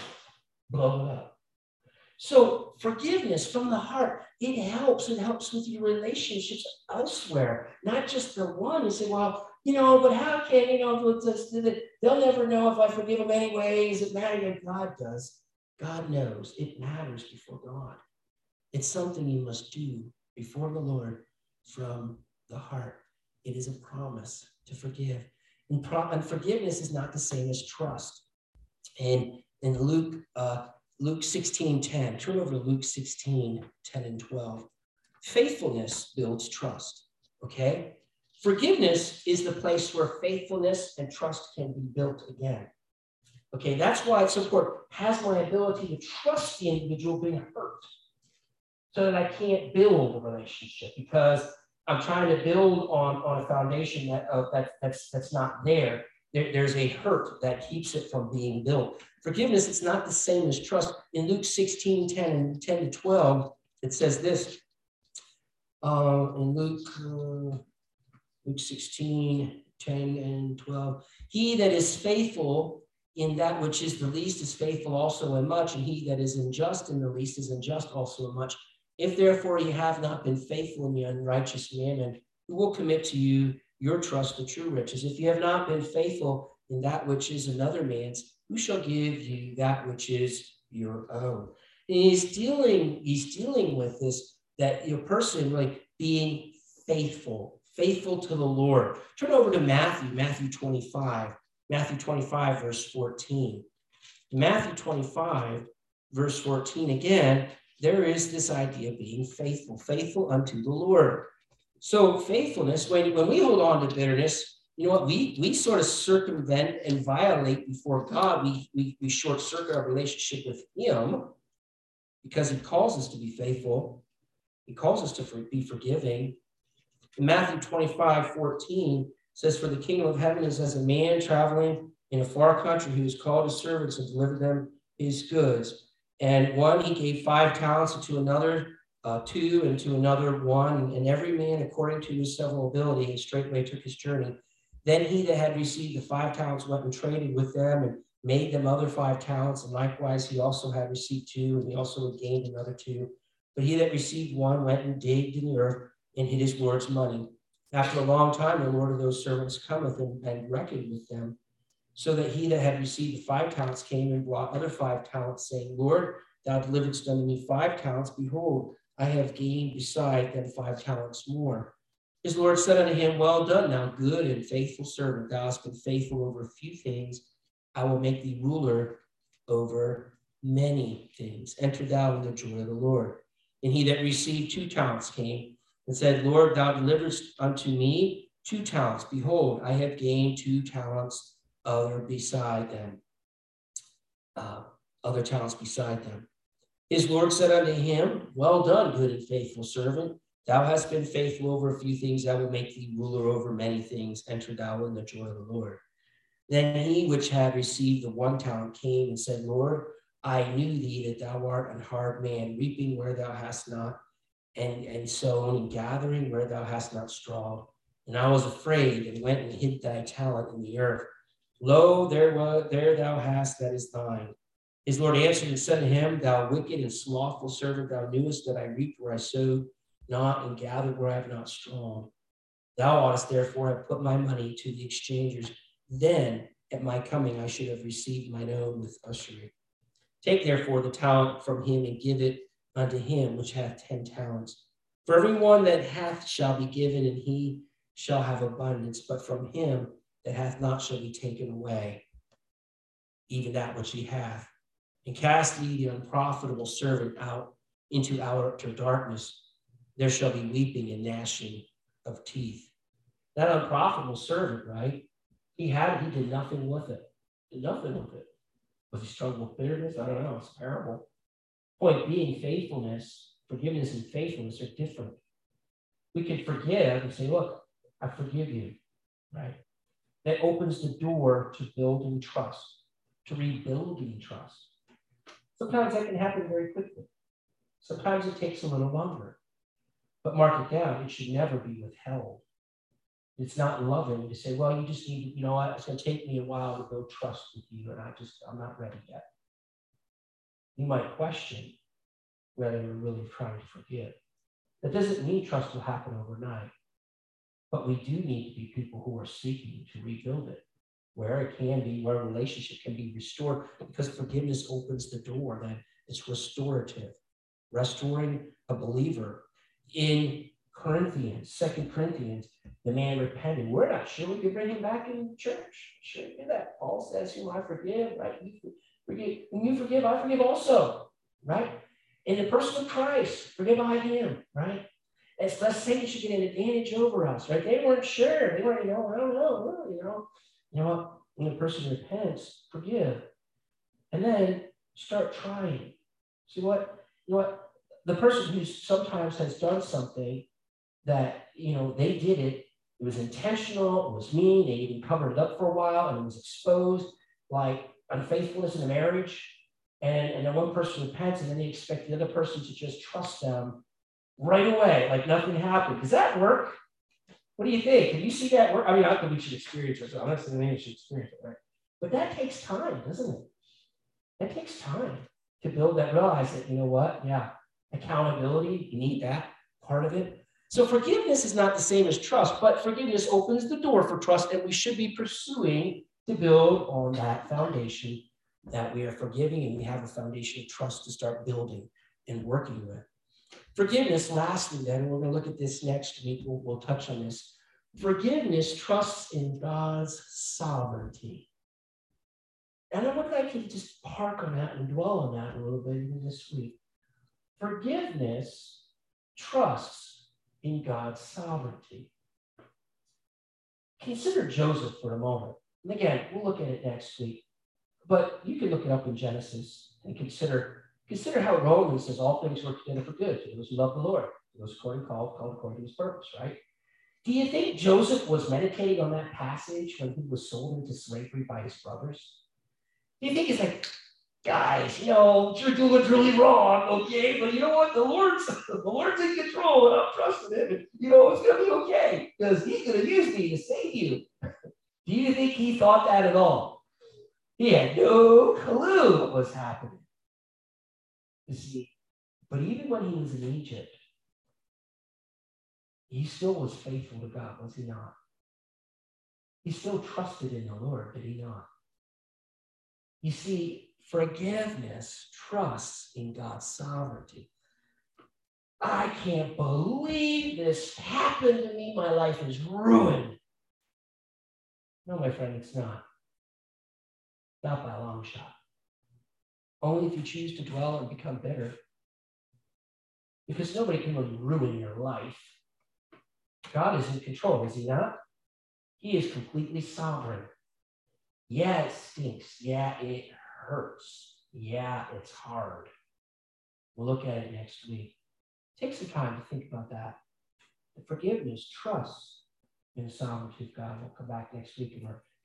blow it up. So forgiveness from the heart, it helps. It helps with your relationships elsewhere, not just the one. You say, well, you know, but how can, you know, they'll never know if I forgive them anyways. It matters. God does. God knows. It matters before God. It's something you must do before the Lord from the heart. It is a promise to forgive. And, pro- and forgiveness is not the same as trust. And in Luke, uh, Luke sixteen ten, turn over to Luke sixteen, ten and twelve. Faithfulness builds trust, okay? Forgiveness is the place where faithfulness and trust can be built again. Okay, that's why it's important. Has my ability to trust the individual been hurt so that I can't build a relationship because I'm trying to build on, on a foundation that, uh, that that's, that's not there. there. There's a hurt that keeps it from being built. Forgiveness, it's not the same as trust. In Luke sixteen, ten and ten to twelve, it says this. Uh, in Luke, uh, Luke sixteen, ten and twelve, he that is faithful in that which is the least is faithful also in much, and he that is unjust in the least is unjust also in much. If therefore you have not been faithful in the unrighteous mammon, who will commit to you your trust the true riches? If you have not been faithful in that which is another man's, who shall give you that which is your own? And he's dealing, he's dealing with this, that your person like being faithful, faithful to the Lord. Turn over to Matthew, Matthew twenty-five, Matthew twenty-five, verse fourteen. Matthew twenty-five, verse fourteen, again, there is this idea of being faithful, faithful unto the Lord. So faithfulness, when, when we hold on to bitterness, you know what, we, we sort of circumvent and violate before God. We, we, we short circuit our relationship with him because he calls us to be faithful. He calls us to for, be forgiving. In Matthew twenty-five, fourteen says, for the kingdom of heaven is as a man traveling in a far country who has called his servants and delivered them his goods. And one he gave five talents, and to another uh, two, and to another one, and every man according to his several ability, and straightway took his journey. Then he that had received the five talents went and traded with them and made them other five talents. And likewise, he also had received two, and he also had gained another two. But he that received one went and digged in the earth and hid his Lord's money. After a long time, the Lord of those servants cometh and, and reckoned with them. So that he that had received the five talents came and brought other five talents, saying, Lord, thou deliveredst unto me five talents. Behold, I have gained beside them five talents more. His Lord said unto him, well done, thou good and faithful servant. Thou hast been faithful over a few things. I will make thee ruler over many things. Enter thou in the joy of the Lord. And he that received two talents came and said, Lord, thou deliveredst unto me two talents. Behold, I have gained two talents other beside them. Uh, other talents beside them. His Lord said unto him, well done, good and faithful servant. Thou hast been faithful over a few things. I will make thee ruler over many things. Enter thou in the joy of the Lord. Then he which had received the one talent came and said, Lord, I knew thee that thou art an hard man, reaping where thou hast not, and, and sown, and gathering where thou hast not strawed. And I was afraid, and went and hid thy talent in the earth. Lo, there was there thou hast that is thine. His Lord answered and said to him, Thou wicked and slothful servant, thou knewest that I reaped where I sowed not, and gathered where I have not strawed. Thou oughtest therefore have put my money to the exchangers. Then at my coming I should have received mine own with usury. Take therefore the talent from him, and give it unto him which hath ten talents. For every one that hath shall be given, and he shall have abundance, but from him that hath not shall be taken away even that which he hath. And cast ye the unprofitable servant out into outer darkness. There shall be weeping and gnashing of teeth. That unprofitable servant, right? He had it, he did nothing with it. Did nothing with it. Was he struggling with bitterness? I don't know. It's a parable. Point being, faithfulness, forgiveness and faithfulness are different. We can forgive and say, look, I forgive you, right? That opens the door to building trust, to rebuilding trust. Sometimes that can happen very quickly. Sometimes it takes a little longer. But mark it down, it should never be withheld. It's not loving to say, well, you just need, you know what, it's going to take me a while to build trust with you, and I just, I'm not ready yet. You might question whether you're really trying to forgive. That doesn't mean trust will happen overnight. But we do need to be people who are seeking to rebuild it, where it can be, where a relationship can be restored, because forgiveness opens the door, that it's restorative, restoring a believer. In Corinthians, Second Corinthians, the man repented. We're not sure we could bring him back in church. Sure, do that. Paul says, whom I forgive, right? You forgive, whom you forgive, I forgive also, right? In the person of Christ, forgive I him, right? It's less Satan should get an advantage over us, right? They weren't sure. They weren't, you know, I don't know, you know. You know what? When the person repents, forgive. And then start trying. See what? You know what? The person who sometimes has done something that, you know, they did it, it was intentional, it was mean, they even covered it up for a while, and it was exposed, like unfaithfulness in a marriage. And, and then one person repents, and then they expect the other person to just trust them right away, like nothing happened. Does that work? What do you think? Can you see that work? I mean, I think we should experience it. So I'm not saying we should experience it, right? But that takes time, doesn't it? That takes time to build that, realize that, you know what? Yeah, accountability, you need that part of it. So forgiveness is not the same as trust, but forgiveness opens the door for trust, and we should be pursuing to build on that foundation that we are forgiving, and we have a foundation of trust to start building and working with. Forgiveness, lastly, then, we're going to look at this next week. We'll, we'll touch on this. Forgiveness trusts in God's sovereignty. And I would like you to just park on that and dwell on that a little bit even this week. Forgiveness trusts in God's sovereignty. Consider Joseph for a moment. And again, we'll look at it next week. But you can look it up in Genesis and consider, consider how Romans says all things work together for good to those who love the Lord, to those according called, called according to his purpose, right? Do you think Joseph was meditating on that passage when he was sold into slavery by his brothers? Do you think he's like, guys, you know, you're doing what's really wrong, okay? But you know what? The Lord's the Lord's in control, and I'm trusting him. And, you know, it's going to be okay because he's going to use me to save you. Do you think he thought that at all? He had no clue what was happening. You see, but even when he was in Egypt, he still was faithful to God, was he not? He still trusted in the Lord, did he not? You see, forgiveness trusts in God's sovereignty. I can't believe this happened to me. My life is ruined. No, my friend, it's not. Not by a long shot. Only if you choose to dwell and become bitter. Because nobody can really ruin your life. God is in control, is he not? He is completely sovereign. Yeah, it stinks. Yeah, it hurts. Yeah, it's hard. We'll look at it next week. Take some time to think about that. The forgiveness, trust in the sovereignty of God. We'll come back next week and we're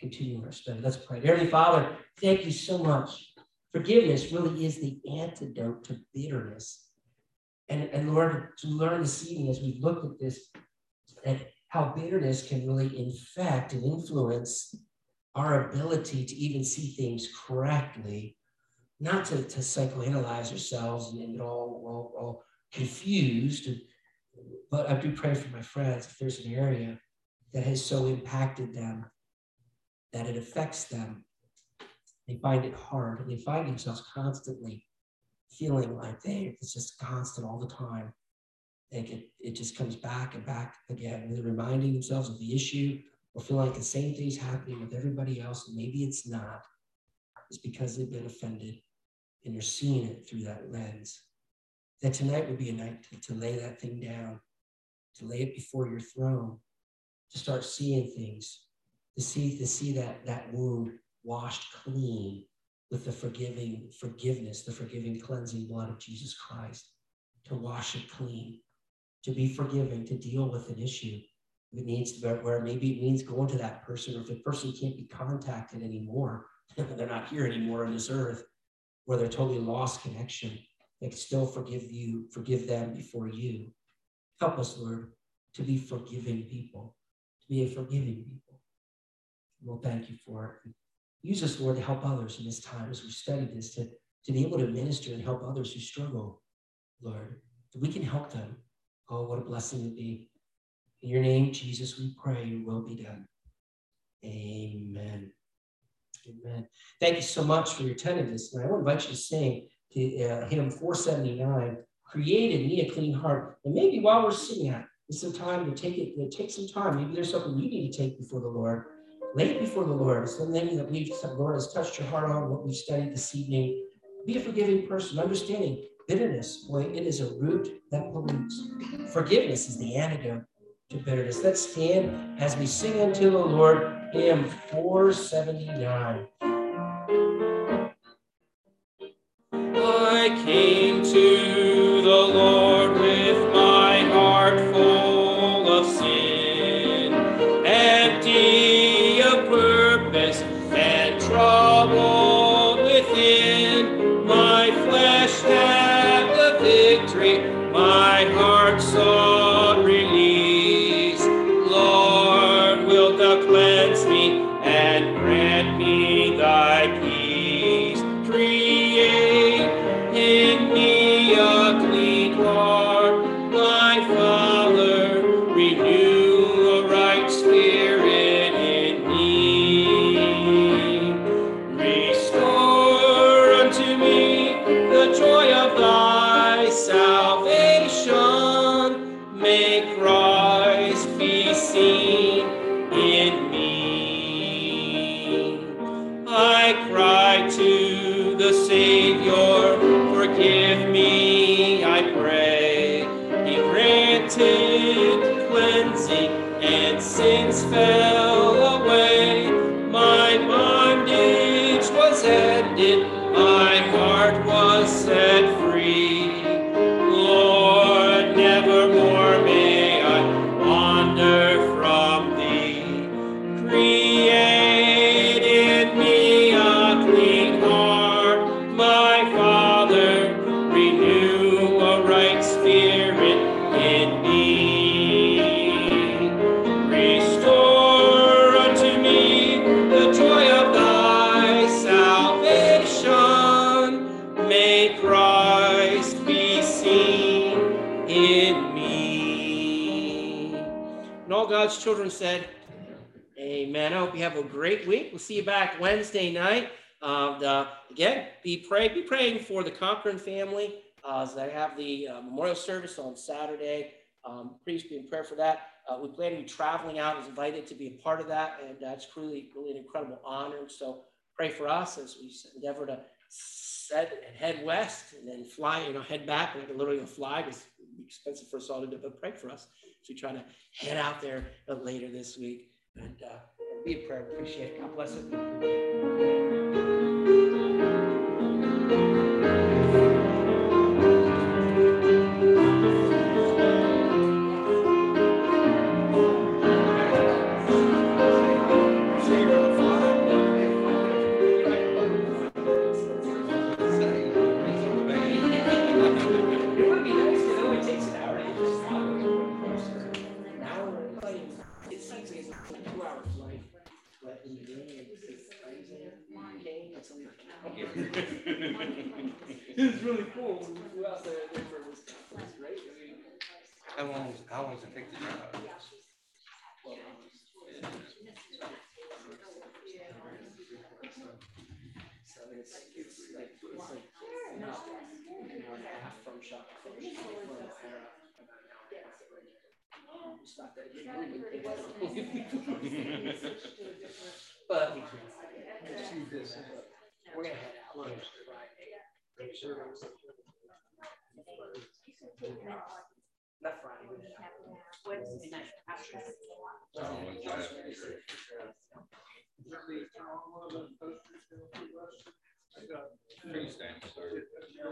continue our study. Let's pray. Heavenly Father, thank you so much. Forgiveness really is the antidote to bitterness. And, and Lord, to learn this evening as we've looked at this, that how bitterness can really infect and influence our ability to even see things correctly, not to, to psychoanalyze ourselves and, and get all, all, all confused. But I do pray for my friends, if there's an area that has so impacted them that it affects them, they find it hard, and they find themselves constantly feeling like they, it's just constant all the time. They get, it just comes back and back again, either reminding themselves of the issue or feel like the same thing's happening with everybody else, and maybe it's not. It's because they've been offended, and you're seeing it through that lens. That tonight would be a night to, to lay that thing down, to lay it before your throne, to start seeing things, to see, to see that, that wound washed clean with the forgiving forgiveness, the forgiving cleansing blood of Jesus Christ, to wash it clean, to be forgiving, to deal with an issue. It needs to be where maybe it means going to that person, or if the person can't be contacted anymore, they're not here anymore on this earth, where they're totally lost connection, they can still forgive you, forgive them before you. Help us, Lord, to be forgiving people, to be a forgiving people. Well, thank you for it. Use us, Lord, to help others in this time as we study this, to, to be able to minister and help others who struggle, Lord, that we can help them. Oh, what a blessing it would be. In your name, Jesus, we pray, your will be done. Amen. Amen. Thank you so much for your attendance. And I want to invite you to sing to uh, hymn four seventy-nine, Created Me a Clean Heart. And maybe while we're singing that, it's some time to take it, to take some time. Maybe there's something you need to take before the Lord. Lay it before the Lord. It's something that we've, the Lord has touched your heart on, what we studied this evening. Be a forgiving person, understanding bitterness. Boy, it is a root that pollutes. Forgiveness is the antidote to bitterness. Let's stand as we sing unto the Lord, hymn four seventy-nine. I came to the Lord with my heart full of sin, empty of purpose and troubled within. My flesh had the victory, my heart sought release. Lord, wilt thou cleanse me and grant me thy peace? Create in me a clean heart, my Father, renew a right spirit in me. Restore unto me the joy of thy salvation, make Christ be seen in me. I cry to the Savior, forgive me, I pray. He granted cleansing and sins fell away. My bondage was ended, my heart was set free. Lord, nevermore may I wander from thee. Create in me a clean heart, my Father, renew a right spirit in me. Restore unto me the joy of thy salvation, may Christ be seen in me. And all God's children said, amen. I hope you have a great week. We'll see you back Wednesday night. Uh, the, again, be pray, be praying for the Cochran family uh, as they have the uh, memorial service on Saturday. Um, please be in prayer for that. Uh, we plan to be traveling out. I was invited to be a part of that, and that's really, really an incredible honor. So pray for us as we endeavor to set and head west and then fly, you know, head back. Like literally a fly because it would be expensive for us all to do, but pray for us as we try to head out there uh, later this week. And uh, be in prayer. Appreciate it. God bless it. It was really cool when we flew out there. There for Wisconsin. It was great. I mean, How long, how long does it take to drive? So it's, it's like, it's like not an hour and a half from shop to finish. Stop that. But we can't. We're gonna head out. Not Friday. Wednesday night. Oh, okay. Tree stand started.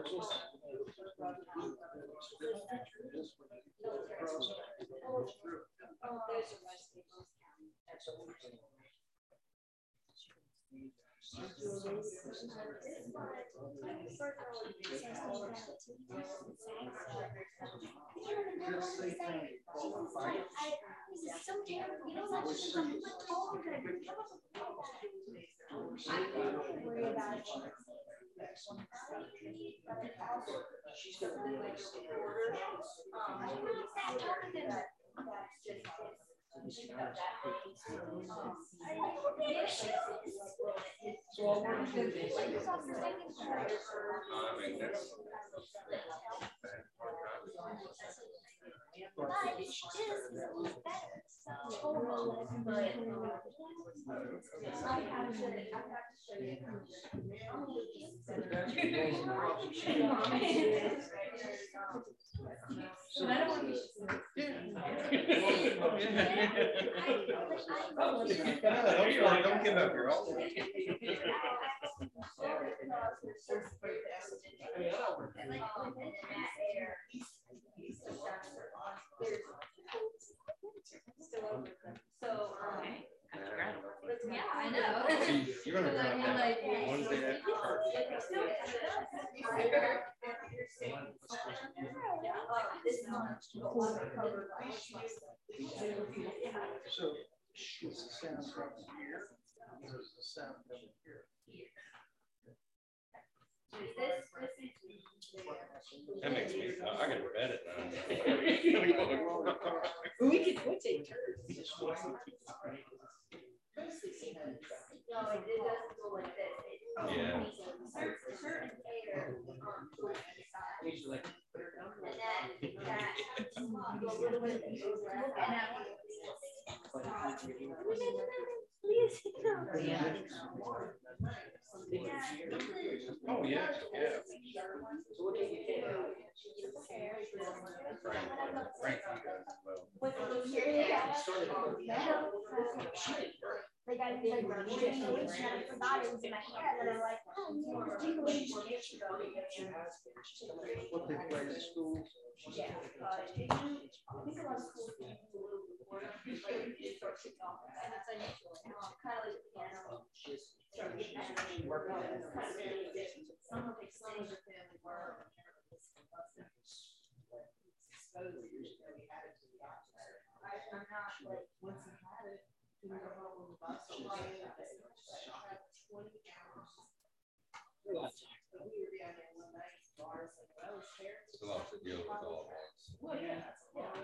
I mean, that's. So I don't want to be. Don't give up your own. So, um, yeah, I know. See, you're gonna drive that Wednesday after church. So, what's the sound from here? Where's the sound coming here? That makes me, I gotta bed at night. We could, we'll take turns. Yeah. Oh, yeah, yeah. Frank, Frank, well. Like I was like, I forgot it was in my hair, and I'm like, oh, What they play in school? yeah. Uh, I think a lot of schools do like, and it's unusual, kind of like piano. Start getting that work out. Some of it sing with him and work. I'm not like, once I had it, we were home on the bus. We were down there one night, bars, like, well, his parents. Still have to deal with all that. Well, yeah, that's a lot.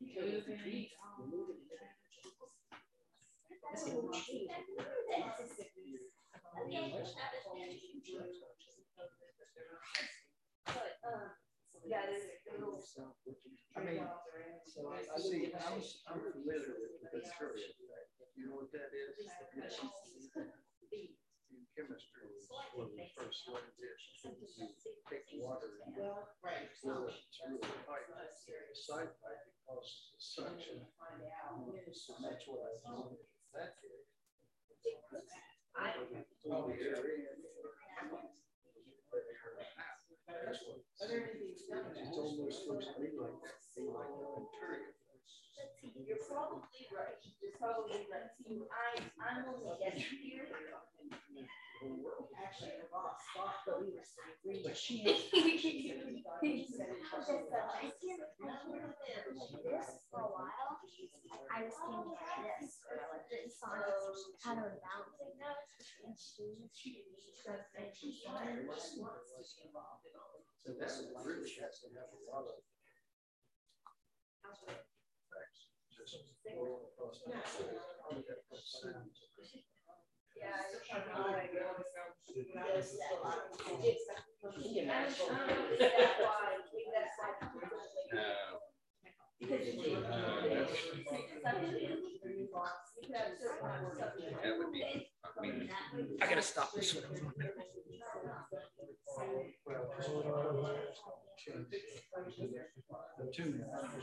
But, um, yeah, there's a little. I mean, so I I see, I'm, I'm familiar with the bacteria. You know what that is? In chemistry, when we first learned it, you take water and boil it through a pipe. The side pipe causes the suction. So that's what I thought that did. Oh, yeah. That's what, it almost looks to me like that thing like the bacteria. You're probably right. You're probably right. See, I, I'm only guessing here. Actually, the boss thought that we were saying. But she. I'm just, uh, I hear, I hear this for a while. I was thinking like this, or like this on how to balance it. So that really has to have a lot of. That would be, I mean, I gotta stop this one. The two